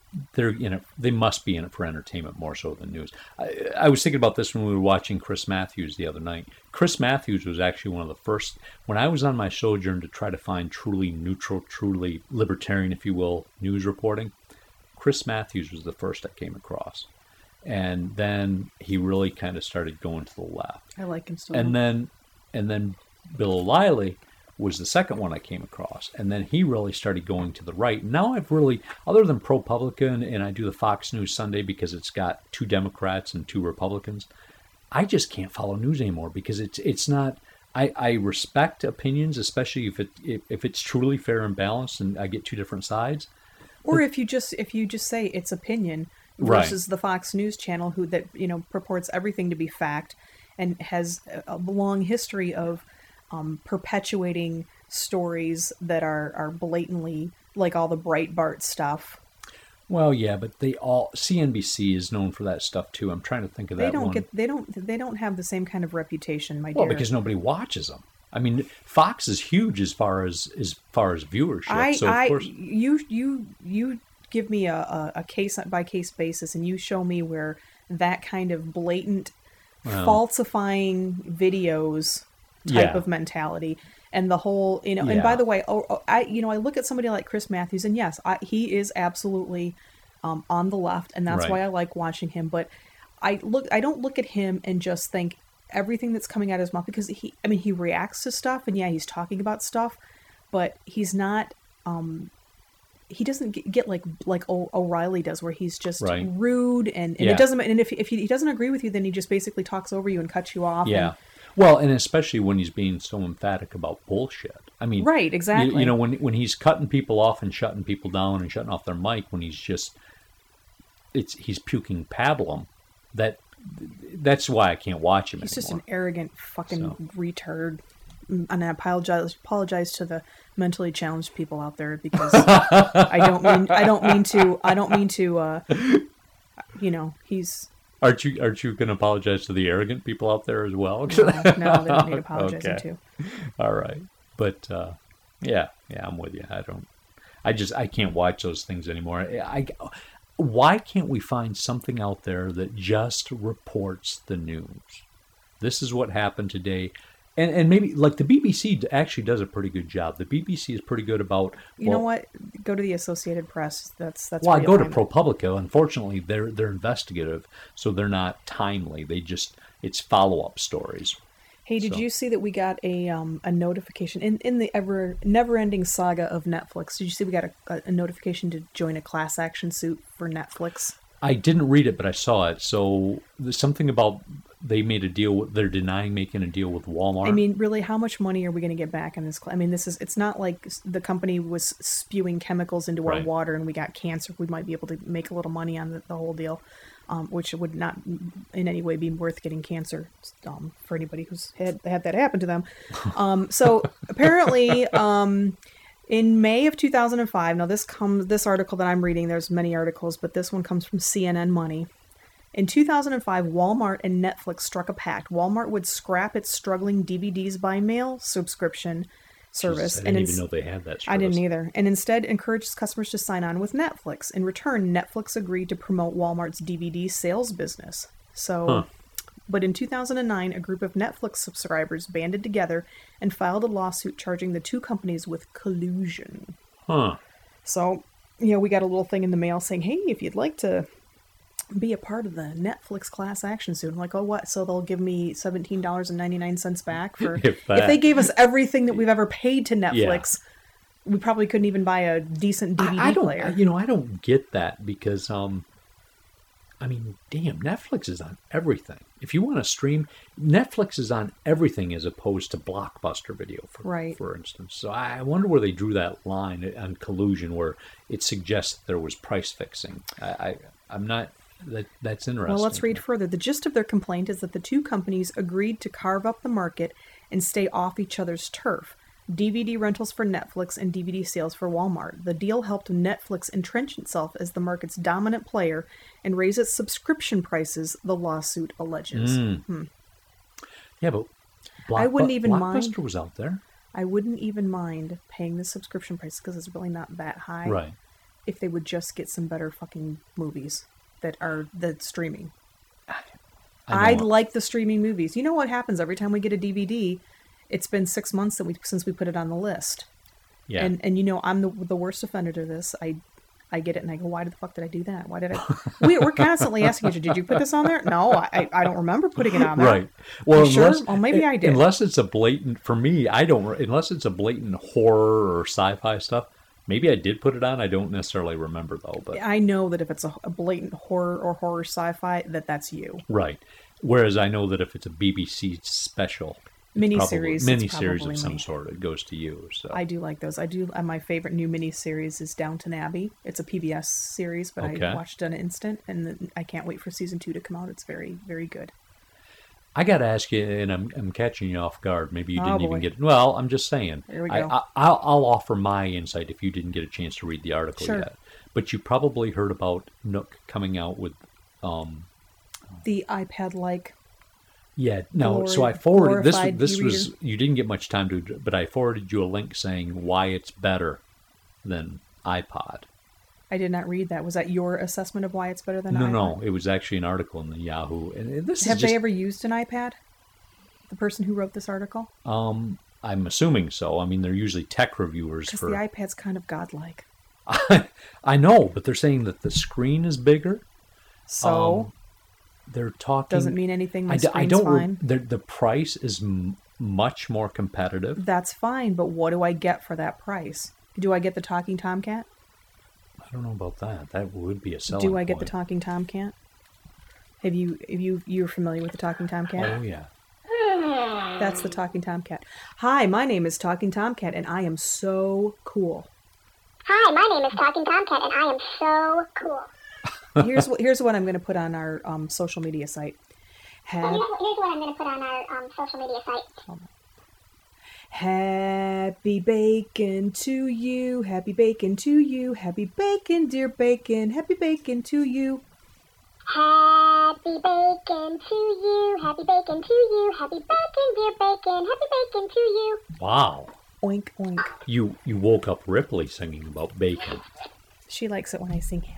they're in it. They must be in it for entertainment more so than news. I, I was thinking about this when we were watching Chris Matthews the other night. Chris Matthews was actually one of the first, when I was on my sojourn to try to find truly neutral, truly libertarian, if you will, news reporting, Chris Matthews was the first I came across. And then he really kind of started going to the left. I like him so And much. then, and then Bill O'Reilly was the second one I came across. And then he really started going to the right. Now I've really, other than ProPublica, and I do the Fox News Sunday because it's got two Democrats and two Republicans, I just can't follow news anymore because it's it's not, I, I respect opinions, especially if it if, if it's truly fair and balanced and I get two different sides. Or if you just if you just say it's opinion Right. versus the Fox News channel, who that you know purports everything to be fact and has a long history of um, perpetuating stories that are, are blatantly like all the Breitbart stuff. Well, yeah, but they all, C N B C is known for that stuff too. I'm trying to think of They that don't one. get they don't they don't have the same kind of reputation, my dear. Well, because nobody watches them. I mean, Fox is huge as far as as far as viewership. I, so of I course, you you you give me a, a, a case by case basis, and you show me where that kind of blatant Well. falsifying videos type Yeah. of mentality and the whole you know. And by Yeah. the way, oh, oh, I you know I look at somebody like Chris Matthews, and yes, I, he is absolutely um, on the left, and that's Right. why I like watching him. But I look I don't look at him and just think everything that's coming out of his mouth, because he I mean he reacts to stuff, and yeah, he's talking about stuff, but he's not um he doesn't get, get like like o- O'Reilly does, where he's just Right. rude and, and Yeah. it doesn't and if if he, he doesn't agree with you, then he just basically talks over you and cuts you off. yeah. and, Well, and especially when he's being so emphatic about bullshit. I mean, Right, you- exactly. You, know, when when he's cutting people off and shutting people down and shutting off their mic, when he's just, it's he's puking pablum. That that's why I can't watch him he's just anymore. an arrogant fucking So. retard. Mm, And I apologize apologize to the mentally challenged people out there, because I don't mean I don't mean to I don't mean to uh you know he's Aren't you aren't you going to apologize to the arrogant people out there as well? no, no they don't need apologizing Okay. to. All right, but uh, yeah, yeah, I'm with you. I don't. I just I can't watch those things anymore. I, I why can't we find something out there that just reports the news? This is what happened today. And and maybe like the B B C actually does a pretty good job. The B B C is pretty good about. You well, know what? Go to the Associated Press. That's that's. Well, I where go you'll to find it. ProPublica. Unfortunately, they're they're investigative, so they're not timely. They just it's follow up stories. Hey, did So- you see that we got a um a notification in in the ever never ending saga of Netflix? Did you see we got a, a, a notification to join a class action suit for Netflix? I didn't read it, but I saw it. So there's something about they made a deal. With, they're denying making a deal with Walmart. I mean, really, how much money are we going to get back in this? Cl- I mean, this is it's not like s- the company was spewing chemicals into our Right. water and we got cancer. We might be able to make a little money on the, the whole deal, um, which would not in any way be worth getting cancer um, for anybody who's had had that happen to them. Um, so apparently. Um, In May of two thousand five, now this comes this article that I'm reading, there's many articles, but this one comes from C N N Money. In two thousand five, Walmart and Netflix struck a pact. Walmart would scrap its struggling D V Ds by mail subscription service. I didn't and even ins- know they had that. I didn't service. either. And instead encouraged customers to sign on with Netflix. In return, Netflix agreed to promote Walmart's D V D sales business. So, Huh. but in two thousand nine, a group of Netflix subscribers banded together and filed a lawsuit charging the two companies with collusion. Huh. So, you know, we got a little thing in the mail saying, hey, if you'd like to be a part of the Netflix class action suit. I'm like, oh, what? So they'll give me seventeen dollars and ninety-nine cents back for If if, that. they gave us everything that we've ever paid to Netflix. We probably couldn't even buy a decent D V D I, I don't. player. You know, I don't get that because, um, I mean, damn, Netflix is on everything. If you want to stream, Netflix is on everything as opposed to Blockbuster Video, for Right. for instance. So I wonder where they drew that line on collusion, where it suggests that there was price fixing. I, I I'm not. That that's interesting. Well, let's read further. The gist of their complaint is that the two companies agreed to carve up the market and stay off each other's turf. D V D rentals for Netflix and D V D sales for Walmart. The deal helped Netflix entrench itself as the market's dominant player and raise its subscription prices, the lawsuit alleges. Mm. Yeah, but I wouldn't Blockbu- even Blockbuster mind. was out there, I wouldn't even mind paying the subscription price because it's really not that high. right? if they would just get some better fucking movies that are the streaming. I like the streaming movies. You know what happens every time we get a D V D? It's been six months that we, since we put it on the list. Yeah. And and you know, I'm the the worst offender to this. I I get it and I go, why the fuck did I do that? Why did I? we, we're constantly asking each other, did you put this on there? No, I I don't remember putting it on there. Right. Well, you unless, sure? Well, maybe I did. Unless it's a blatant, for me, I don't, unless it's a blatant horror or sci-fi stuff, maybe I did put it on. I don't necessarily remember though. But I know that if it's a, a blatant horror or horror sci-fi, that that's you. Right. Whereas I know that if it's a B B C special, miniseries, miniseries of some sort, it goes to you. So I do like those. I do. Uh, my favorite new miniseries is Downton Abbey. It's a P B S series, but okay. I watched it in an instant, and the, I can't wait for season two to come out. It's very, very good. I got to ask you, and I'm I'm catching you off guard. Maybe you oh, didn't boy. even get. Well, I'm just saying. There we I, go. I, I'll, I'll offer my insight if you didn't get a chance to read the article sure. yet. But you probably heard about Nook coming out with. Um, the iPad-like. Yeah, no. Glor- so I forwarded this. glorified This e-reader. was you didn't get much time to, but I forwarded you a link saying why it's better than iPod. I did not read that. Was that your assessment of why it's better than No, iPad? no, it was actually an article in the Yahoo. And this Have is just, they ever used an iPad? The person who wrote this article? Um, I'm assuming so. I mean, they're usually tech reviewers Because for. the iPad's kind of godlike. I, I know, but they're saying that the screen is bigger. So Um, they're talking. doesn't mean anything. My I, d- I screen's don't. re- fine. The the price is m- much more competitive. That's fine, but what do I get for that price? Do I get the Talking Tomcat? I don't know about that. That would be a selling Do I get the point. Talking Tomcat? Have you, have you, you're familiar with the Talking Tomcat? Oh yeah. That's the Talking Tomcat. Hi, my name is Talking Tomcat, and I am so cool. Hi, my name is Talking Tomcat, and I am so cool. Here's what here's what I'm going to put on our um, social media site. And Have, here's, here's what I'm going to put on our um, social media site. happy bacon to you, happy bacon to you, happy bacon, dear bacon, happy bacon to you. Happy bacon to you, happy bacon to you, happy bacon, dear bacon, happy bacon to you. Wow. Oink oink. You you woke up Ripley singing about bacon. She likes it when I sing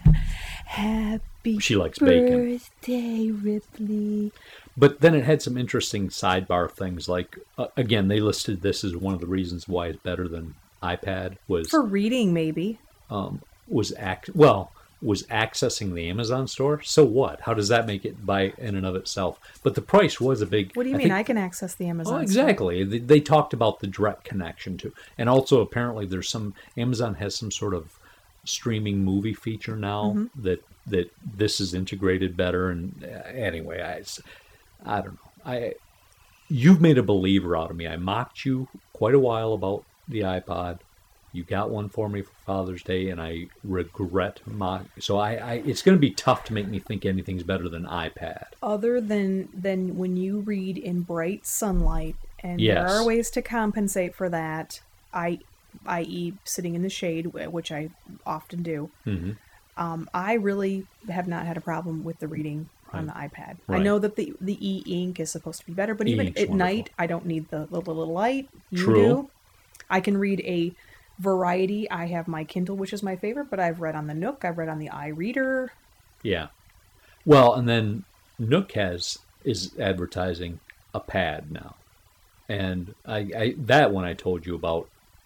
happy She likes bacon. birthday, Ripley. But then it had some interesting sidebar things. Like uh, again, they listed this as one of the reasons why it's better than iPad was For reading, maybe. um, was ac- well was accessing the Amazon store. So what? How does that make it by in and of itself? But the price was a big. What do you I mean? think- I can access the Amazon Oh, store? exactly. They, they talked about the direct connection to, and also apparently there's some Amazon has some sort of streaming movie feature now Mm-hmm. that that this is integrated better. And uh, anyway, I it's- I don't know. I you've made a believer out of me. I mocked you quite a while about the iPod. You got one for me for Father's Day, and I regret mock. So I, I it's going to be tough to make me think anything's better than iPad. Other than than when you read in bright sunlight, and there Yes. are ways to compensate for that, I, that is, sitting in the shade, wh- which I often do. Mm-hmm. Um, I really have not had a problem with the reading on the Right. iPad. I Right. know that the the e-ink is supposed to be better, but even E-ink's at wonderful. night, I don't need the, the little light. You True. do. I can read a variety. I have my Kindle, which is my favorite, but I've read on the Nook. I've read on the iReader. Yeah. Well, and then Nook has is advertising a pad now, and I, I that one I told you about.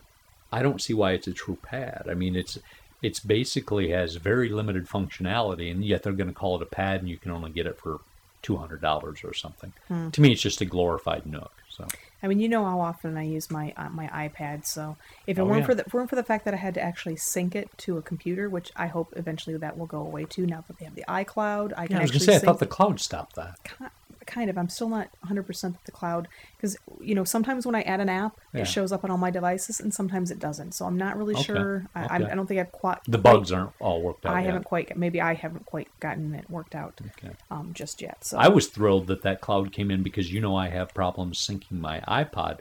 I don't see why it's a true pad. I mean, it's it's basically has very limited functionality, and yet they're going to call it a pad, and you can only get it for two hundred dollars or something. Hmm. To me, it's just a glorified Nook. So I mean, you know how often I use my uh, my iPad. So if it Oh, weren't yeah. for the if it weren't for the fact that I had to actually sync it to a computer, which I hope eventually that will go away too. Now that they have the iCloud, I can yeah, I was actually going to say, I sync thought the cloud stopped that. ki- kind of. I'm still not one hundred percent with the cloud because you know sometimes when I add an app, Yeah. it shows up on all my devices, and sometimes it doesn't. So I'm not really Okay, sure. I, I, okay. I don't think I've quite The bugs aren't all worked out I yet. haven't quite. Maybe I haven't quite gotten it worked out Okay. um, just yet. So I was thrilled that that cloud came in because you know I have problems syncing my iPod.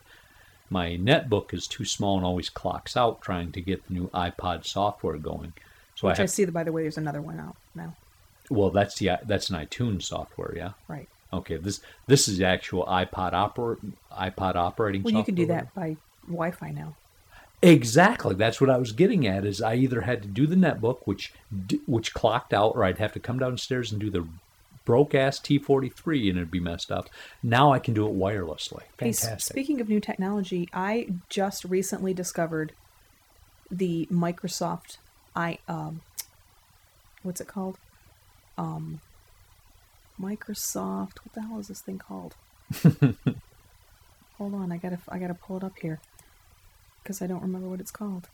My netbook is too small and always clocks out trying to get the new iPod software going. So which I I have, see that by the way, there's another one out now. well, that's the that's an iTunes software, yeah. Right. Okay, this this is the actual iPod oper iPod operating Well, software. you can do that by Wi-Fi now. Exactly. That's what I was getting at. Is I either had to do the netbook, which which clocked out, or I'd have to come downstairs and do the broke ass T forty-three, and it'd be messed up. Now I can do it wirelessly. Fantastic. Hey, speaking of new technology, I just recently discovered the Microsoft I um what's it called? Um Microsoft. What the hell is this thing called? Hold on, I gotta I gotta pull it up here because I don't remember what it's called.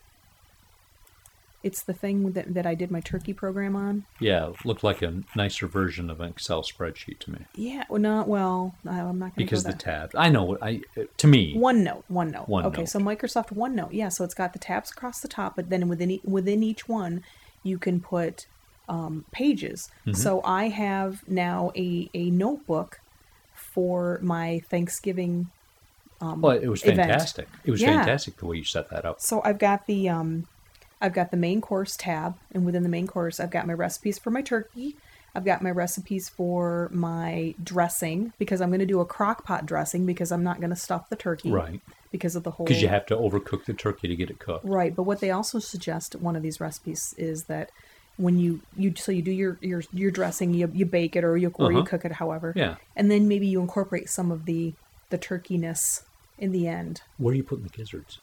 It's the thing that that I did my turkey program on. Yeah, it looked like a nicer version of an Excel spreadsheet to me. Yeah, well, not well. I, I'm not going to because go the there. tab. I know. what I to me. OneNote. OneNote. OneNote. Okay, so Microsoft OneNote. Yeah, so it's got the tabs across the top, but then within e- within each one, you can put um, pages. Mm-hmm. So I have now a a notebook for my Thanksgiving. Um, well, it was event. fantastic. It was Yeah. fantastic the way you set that up. So I've got the um, I've got the main course tab, and within the main course, I've got my recipes for my turkey. I've got my recipes for my dressing, because I'm going to do a crock pot dressing, because I'm not going to stuff the turkey. Right. Because of the whole... Because you have to overcook the turkey to get it cooked. Right, but what they also suggest, one of these recipes, is that when you, you so you do your, your, your dressing, you, you bake it, or you or you Uh-huh. cook it, however. Yeah. And then maybe you incorporate some of the, the turkeyness in the end. Where are you putting the gizzards?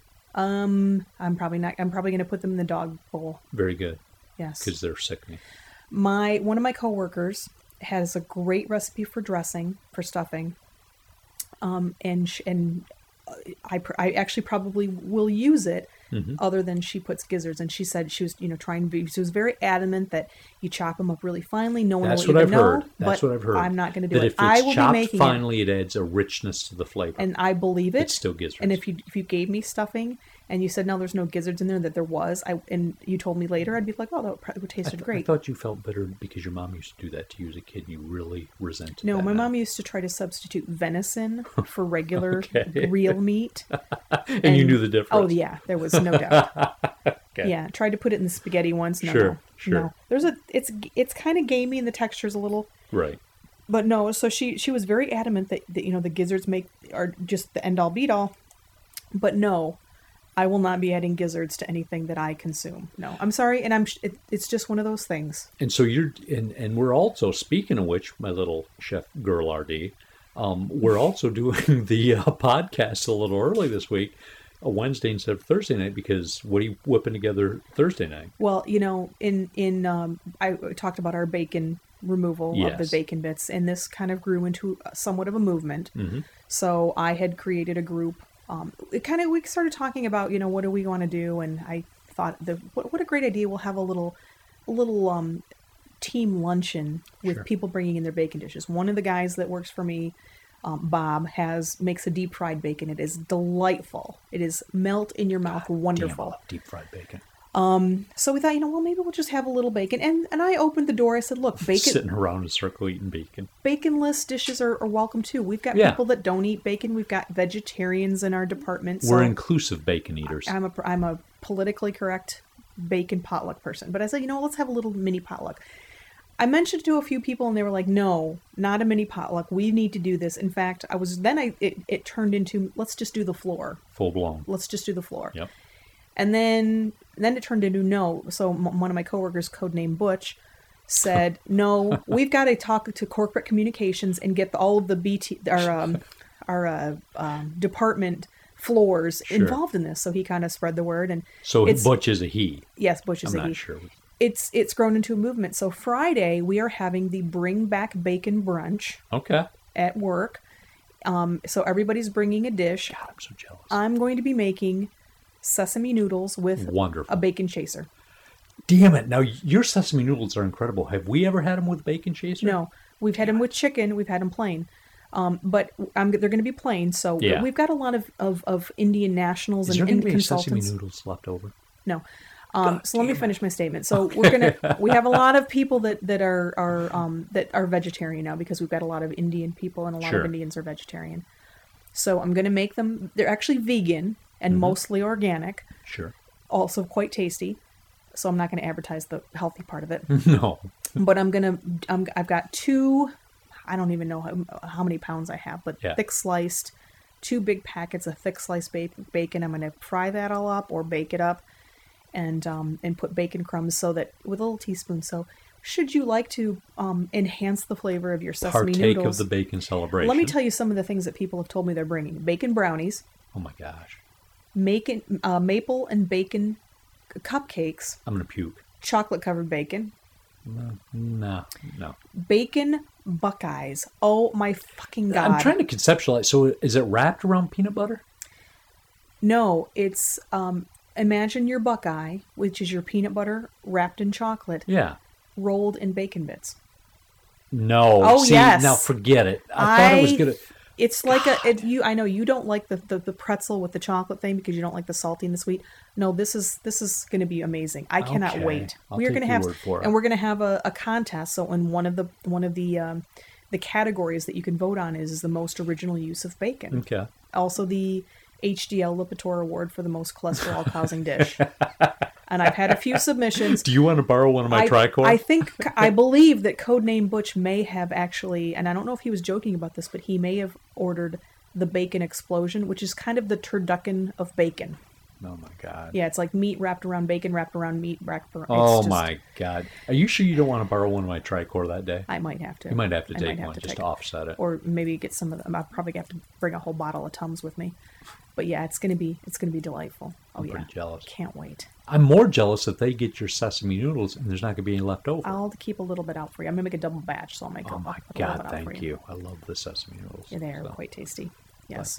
Um, I'm probably not. I'm probably going to put them in the dog bowl. Very good. Yes. Because they're sickening. My one of my coworkers has a great recipe for dressing, for stuffing. Um, and sh- and I pr- I actually probably will use it. Mm-hmm. Other than she puts gizzards, and she said she was, you know, trying to be. She was very adamant that you chop them up really finely. No one That's will what even I've know. heard. That's but what I've heard. I'm not going to do that it. If it's I will chopped be making finely, it, it adds a richness to the flavor. and I believe it. It's still gizzards. And if you if you gave me stuffing and you said no, there's no gizzards in there, that there was, I and you told me later, I'd be like, oh, that would, would tasted I, th- great. I thought you felt bitter because your mom used to do that to you as a kid, and you really resented No, that my now. mom used to try to substitute venison for regular Okay. real meat. and, you knew the difference. Oh yeah, there was no doubt. Okay. Yeah, tried to put it in the spaghetti once. No, Sure, no, sure. no. There's a it's it's kind of gamey and the texture's a little, Right. but no. So she she was very adamant that, that you know the gizzards make are just the end all beat all. But no, I will not be adding gizzards to anything that I consume. No, I'm sorry, and I'm sh- it, it's just one of those things. And so you're, and, and we're also, speaking of which, my little chef girl R D, um, we're also doing the uh, podcast a little early this week, a Wednesday instead of Thursday night, because what are you whipping together Thursday night? Well, you know, in in um, I talked about our bacon removal of Yes. the bacon bits, and this kind of grew into somewhat of a movement. Mm-hmm. So I had created a group. Um, it kind of we started talking about, you know, what do we want to do, and I thought the what, what a great idea. We'll have a little a little um, team luncheon with Sure. people bringing in their bacon dishes. One of the guys that works for me, um, Bob, has makes a deep fried bacon. It is delightful. It is melt in your mouth, Damn, I wonderful. love deep fried bacon. So we thought, you know, well, maybe we'll just have a little bacon. And and I opened the door. I said, look, bacon Sitting around in a circle eating bacon. baconless dishes are, are welcome too. We've got Yeah. people that don't eat bacon. We've got vegetarians in our department. So We're inclusive bacon eaters. I'm a I'm a politically correct bacon potluck person. But I said, you know, let's have a little mini potluck. I mentioned it to a few people, and they were like, no, not a mini potluck. We need to do this. In fact, I was then I it, it turned into, let's just do the floor. Full blown. Let's just do the floor. Yep. And then then it turned into no. So m- one of my coworkers, codenamed Butch, said, no, we've got to talk to corporate communications and get the, all of the B T our um, our uh, um, department floors Sure. involved in this. So he kind of spread the word. And So it's, Butch is a he. yes, Butch is I'm a not he. sure. It's it's grown into a movement. So Friday we are having the Bring Back Bacon brunch Okay. at work. Um, so everybody's bringing a dish. God, I'm so jealous. I'm going to be making sesame noodles with Wonderful. a bacon chaser. Damn it. Now, your sesame noodles are incredible. Have we ever had them with bacon chaser? No, we've had them with chicken. We've had them plain. Um, but I'm, they're going to be plain. So Yeah. we've got a lot of, of, of Indian nationals Is and, there going and to be any sesame consultants. noodles left over? No. Um, so let me finish my statement. So we're gonna we have a lot of people that that are are um, that are vegetarian now, because we've got a lot of Indian people, and a lot Sure. of Indians are vegetarian. So I'm gonna make them. They're actually vegan and Mm-hmm. mostly organic, Sure. also quite tasty. So I'm not going to advertise the healthy part of it. No. But I'm gonna I'm, I've got two, I don't even know how, how many pounds I have, but Yeah. thick sliced two big packets of thick sliced ba- bacon. I'm going to fry that all up or bake it up and um, and put bacon crumbs so that with a little teaspoon. So should you like to um, enhance the flavor of your sesame Partake noodles, of the bacon celebration. let me tell you some of the things that people have told me they're bringing. Bacon brownies, Oh my gosh. bacon, uh, maple and bacon c- cupcakes, I'm going to puke. chocolate covered bacon, No, no, no. bacon Buckeyes. Oh my fucking God. I'm trying to conceptualize. So is it wrapped around peanut butter? No, it's um, imagine your Buckeye, which is your peanut butter wrapped in chocolate, Yeah. rolled in bacon bits. No. Oh, See, yes. Now forget it. I, thought it was I- good. It's like a it, you. I know you don't like the, the, the pretzel with the chocolate thing because you don't like the salty and the sweet. No, this is this is going to be amazing. I cannot Okay. wait. I'll we are take going to your have word for it. and we're going to have a, a contest. So in one of the one of the um, the categories that you can vote on is, is the most original use of bacon. Okay. Also the H D L Lipitor Award for the most cholesterol causing dish. And I've had a few submissions. Do you want to borrow one of my I, tricorn? I think, I believe that Codename Butch may have actually, and I don't know if he was joking about this, but he may have ordered the Bacon Explosion, which is kind of the turducken of bacon. Oh my God. Yeah, it's like meat wrapped around bacon, wrapped around meat, wrapped around... Oh it's just- my God. Are you sure you don't want to borrow one of my tricor that day? I might have to. You might have to I take might have one to just take to it. offset it. Or maybe get some of them. I'll probably have to bring a whole bottle of Tums with me. But yeah, it's gonna be it's gonna be delightful. Oh I'm yeah, pretty jealous. Can't wait. I'm more jealous if they get your sesame noodles and there's not going to be any left over. I'll keep a little bit out for you. I'm gonna make a double batch, so I'll make. oh a, my I'll put a little God, bit out for thank you. I love the sesame noodles. Yeah, they are So. quite tasty. Yes.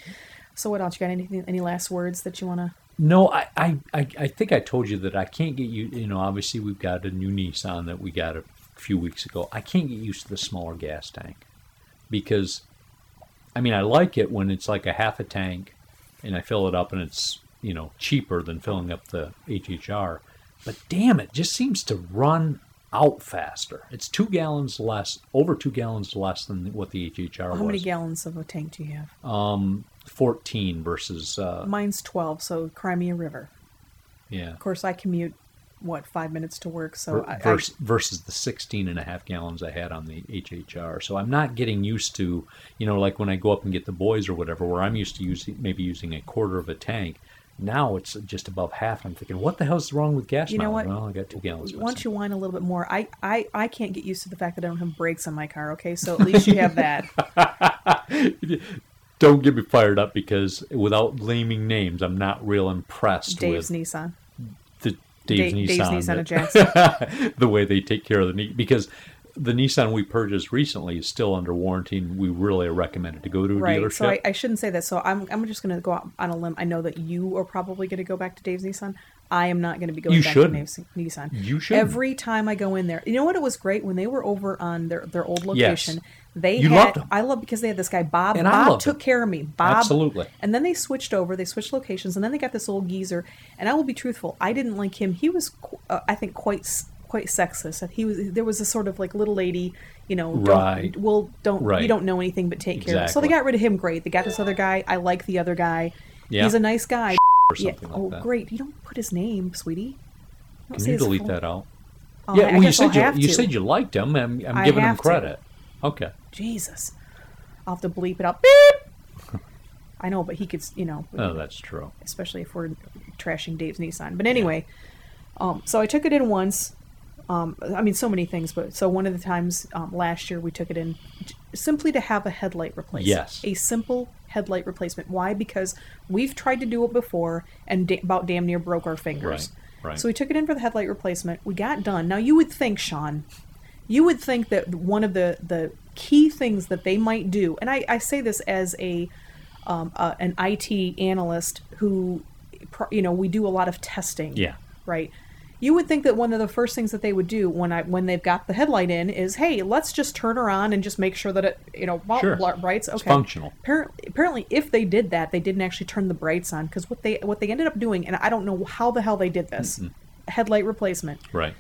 So what else? You got anything? Any last words that you want to? No, I, I, I I think I told you that I can't get you, you know, obviously we've got a new Nissan that we got a few weeks ago. I can't get used to the smaller gas tank because, I mean, I like it when it's like a half a tank and I fill it up and it's, you know, cheaper than filling up the H H R. But damn, it just seems to run out faster. It's two gallons less, over two gallons less than what the H H R was. How many gallons of a tank do you have? Um, fourteen versus, uh, Mine's twelve, so Crimea River. yeah. Of course, I commute what five minutes to work, so I, Vers- versus the sixteen and a half gallons I had on the H H R. So I'm not getting used to, you know, like when I go up and get the boys or whatever, where I'm used to using maybe using a quarter of a tank. Now it's just above half. I'm thinking, what the hell's wrong with gas You know mileage? what? Well, I got two gallons. I, once missing. you whine a little bit more, I, I I can't get used to the fact that I don't have brakes on my car. Okay, so at least you have that. Don't get me fired up because without naming names, I'm not real impressed Dave's with Nissan. the Dave's Da- Nissan. Dave's Nissan that- of Jackson. the way they take care of the knee, because the Nissan we purchased recently is still under warranty, and we really recommend it to go to a Right. dealership. So I, I shouldn't say that. So I'm I'm just going to go out on a limb. I know that you are probably going to go back to Dave's Nissan. I am not going to be going You back shouldn't. to Dave's Nissan. You shouldn't. Every time I go in there, you know what? It was great when they were over on their, their old location. Yes. They You had, loved them. I love because they had this guy Bob. And I Bob loved took him. care of me. Bob, Absolutely. And then they switched over. They switched locations, and then they got this old geezer. And I will be truthful. I didn't like him. He was, qu- uh, I think, quite s- quite sexist. He was. There was a sort of like little lady, you know. Don't, Right. Well, don't Right. you don't know anything but take care of it. So they Exactly. got rid of him. Great. They got this other guy. I like the other guy. Yeah. He's a nice guy. or something yeah. like Oh, that. great. You don't put his name, sweetie. Don't Can say you his delete full- that out? Oh, yeah, I well, you guess I'll said you, have you to. said you liked him. I'm, I'm I giving him have to. credit. Okay. Jesus. I'll have to bleep it out. Beep! I know, but he could, you know, Oh, that's true. especially if we're trashing Dave's Nissan. But anyway, um, so I took it in once. Um, I mean, so many things, but so one of the times um, last year we took it in j- simply to have a headlight replaced. Yes. A simple headlight replacement. Why? Because we've tried to do it before and da- about damn near broke our fingers. Right, right. So we took it in for the headlight replacement. We got done. Now you would think, Sean, you would think that one of the, the key things that they might do, and I, I say this as a um, uh, an I T analyst who, pro- you know, we do a lot of testing. Yeah. Right. You would think that one of the first things that they would do when I when they've got the headlight in is, hey, let's just turn her on and just make sure that it, you know, Sure. brights. Okay. It's functional. Apparently, apparently, if they did that, they didn't actually turn the brights on because what they what they ended up doing, and I don't know how the hell they did this, headlight replacement. Right.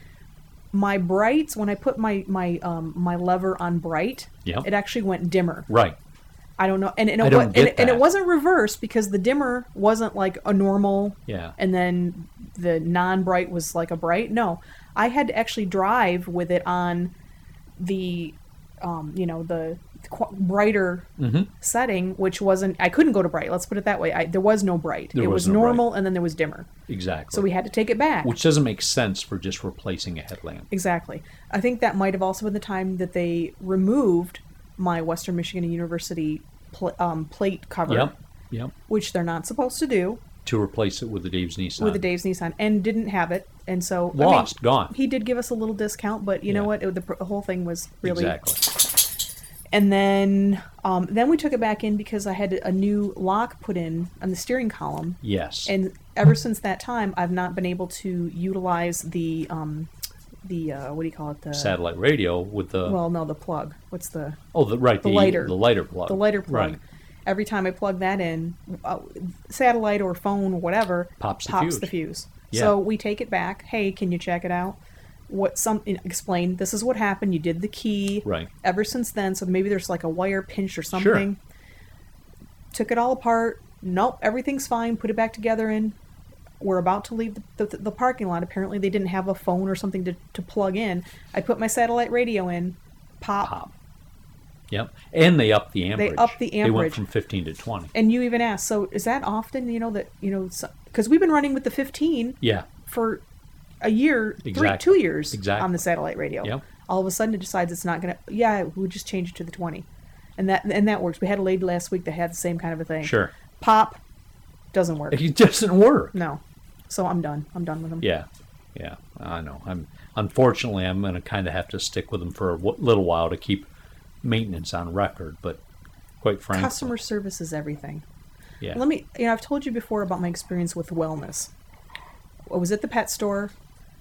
My brights, when I put my my um, my lever on bright, Yep. it actually went dimmer. Right. I don't know, and, and, it, I don't wa- and, get it, and it that. wasn't reversed because the dimmer wasn't like a normal, Yeah. and then the non-bright was like a bright. No, I had to actually drive with it on the, um, you know, the qu- brighter Mm-hmm. setting, which wasn't. I couldn't go to bright. Let's put it that way. I, there was no bright. There it was was no normal, and then there was dimmer. Exactly. So we had to take it back. Which doesn't make sense for just replacing a headlamp. Exactly. I think that might have also been the time that they removed my Western Michigan University pl- um, plate cover, Yep. Yep. which they're not supposed to do, To replace it with the Dave's Nissan. with the Dave's Nissan, and didn't have it. And so I mean, Lost, gone. he did give us a little discount, but you know Yeah. what? It, the, pr- the whole thing was really. Exactly. And then, um, then we took it back in because I had a new lock put in on the steering column. Yes. And ever since that time, I've not been able to utilize the, um, the uh, what do you call it? The Satellite radio with the Well, no, the plug. What's the oh the right the the, lighter. the lighter plug the lighter plug? Right. Every time I plug that in, uh, satellite or phone or whatever Pops the pops fuse. the fuse. Yeah. So we take it back. Hey, can you check it out? What some explain? This is what happened. You did the key. Right. Ever since then, so maybe there's like a wire pinch or something. Took it all apart. Nope, everything's fine. Put it back together. In. We're about to leave the, the, the parking lot. Apparently, they didn't have a phone or something to, to plug in. I put my satellite radio in. Pop. Pop. Yep. And they upped the amperage. upped the They went amperage. from fifteen to twenty. And you even asked, so is that often? You know that you know because we've been running with the fifteen Yeah. for a year, three, Exactly. two years Exactly. on the satellite radio. Yep. All of a sudden, it decides it's not gonna. Yeah, we'll just change it to the twenty, and that and that works. We had a lady last week that had the same kind of a thing. Sure. Pop doesn't work. It doesn't work. No, so I'm done. I'm done with them. Yeah. Yeah. I know. I'm unfortunately I'm going to kind of have to stick with them for a w- little while to keep maintenance on record, but quite frankly, Customer service is everything. yeah. Let me. You know, I've told you before about my experience with wellness. I was at the pet store.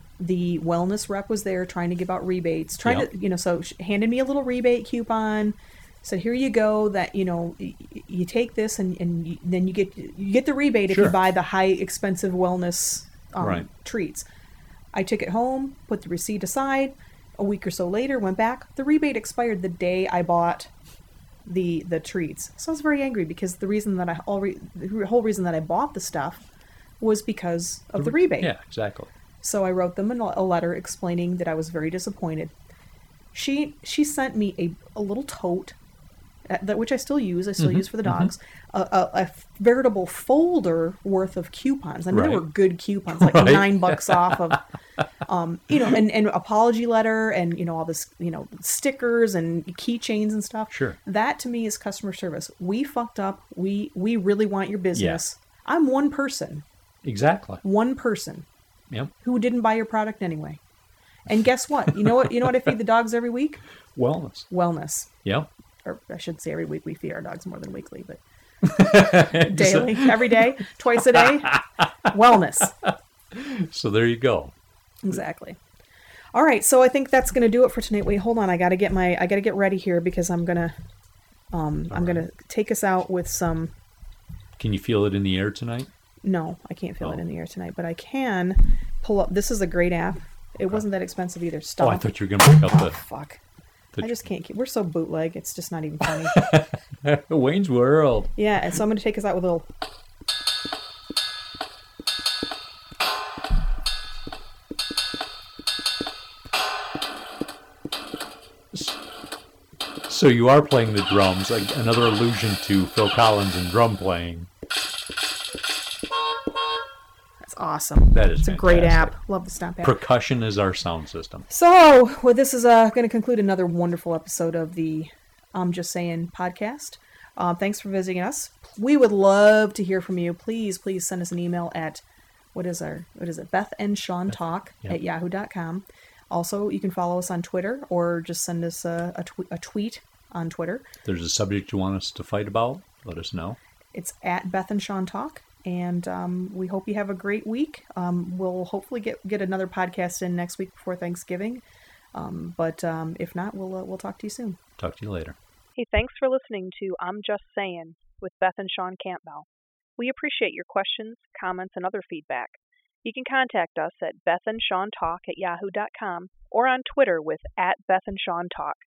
The wellness rep was there trying to give out rebates, trying Yep. to, you know, so she handed me a little rebate coupon, said, here you go, that, you know, y- y- you take this and, and you, then you get you get the rebate if Sure. you buy the high expensive wellness um, Right. treats. I took it home, put the receipt aside. A week or so later, went back. The rebate expired the day I bought the the treats. So I was very angry because the reason that I already, the whole reason that I bought the stuff was because of the rebate. Yeah, exactly. So I wrote them a letter explaining that I was very disappointed. She she sent me a, a little tote, uh, that which I still use. I still Mm-hmm, use for the dogs. A, a, a veritable folder worth of coupons. I mean, they Right. were good coupons, like Right. nine bucks off of, um, you know, and and apology letter and you know all this, you know, stickers and keychains and stuff. Sure. That to me is customer service. We fucked up. We we really want your business. I'm one person. Exactly. One person Yep. who didn't buy your product anyway. And guess what? You know what? You know what I feed the dogs every week? Wellness. Wellness. Yep. Or I should say every week. We feed our dogs more than weekly, but daily, every day, twice a day. Wellness. So there you go. Exactly. All right, so I think that's going to do it for tonight. Wait, hold on. I got to get my I got to get ready here because I'm going to um I'm right. going to take us out with some Can you feel it in the air tonight? No, I can't feel it Oh. in the air tonight, but I can pull up. This is a great app. It wasn't that expensive either. Stop. Oh, I thought you were going to pick Oh, up fuck. the, I just can't keep. We're so bootleg. It's just not even funny. the Wayne's World. Yeah, and so I'm going to take us out with a little. So you are playing the drums, like another allusion to Phil Collins and drum playing. That's awesome. That is It's a great fantastic. app. Love the Stomp app. Percussion is our sound system. So, well, this is uh, going to conclude another wonderful episode of the I'm Just Saying podcast. Uh, thanks for visiting us. We would love to hear from you. Please, please send us an email at what is our what is it? Beth and Sean Talk Yep. at yahoo dot com. Also, you can follow us on Twitter or just send us a, a, tw- a tweet on Twitter. If there's a subject you want us to fight about, let us know. It's at Beth and Sean Talk. And um, we hope you have a great week. Um, we'll hopefully get, get another podcast in next week before Thanksgiving. Um, but um, if not, we'll uh, we'll talk to you soon. Talk to you later. Hey, thanks for listening to I'm Just Saying with Beth and Sean Campbell. We appreciate your questions, comments, and other feedback. You can contact us at bethandseantalk at yahoo dot com or on Twitter with at Beth and Sean Talk.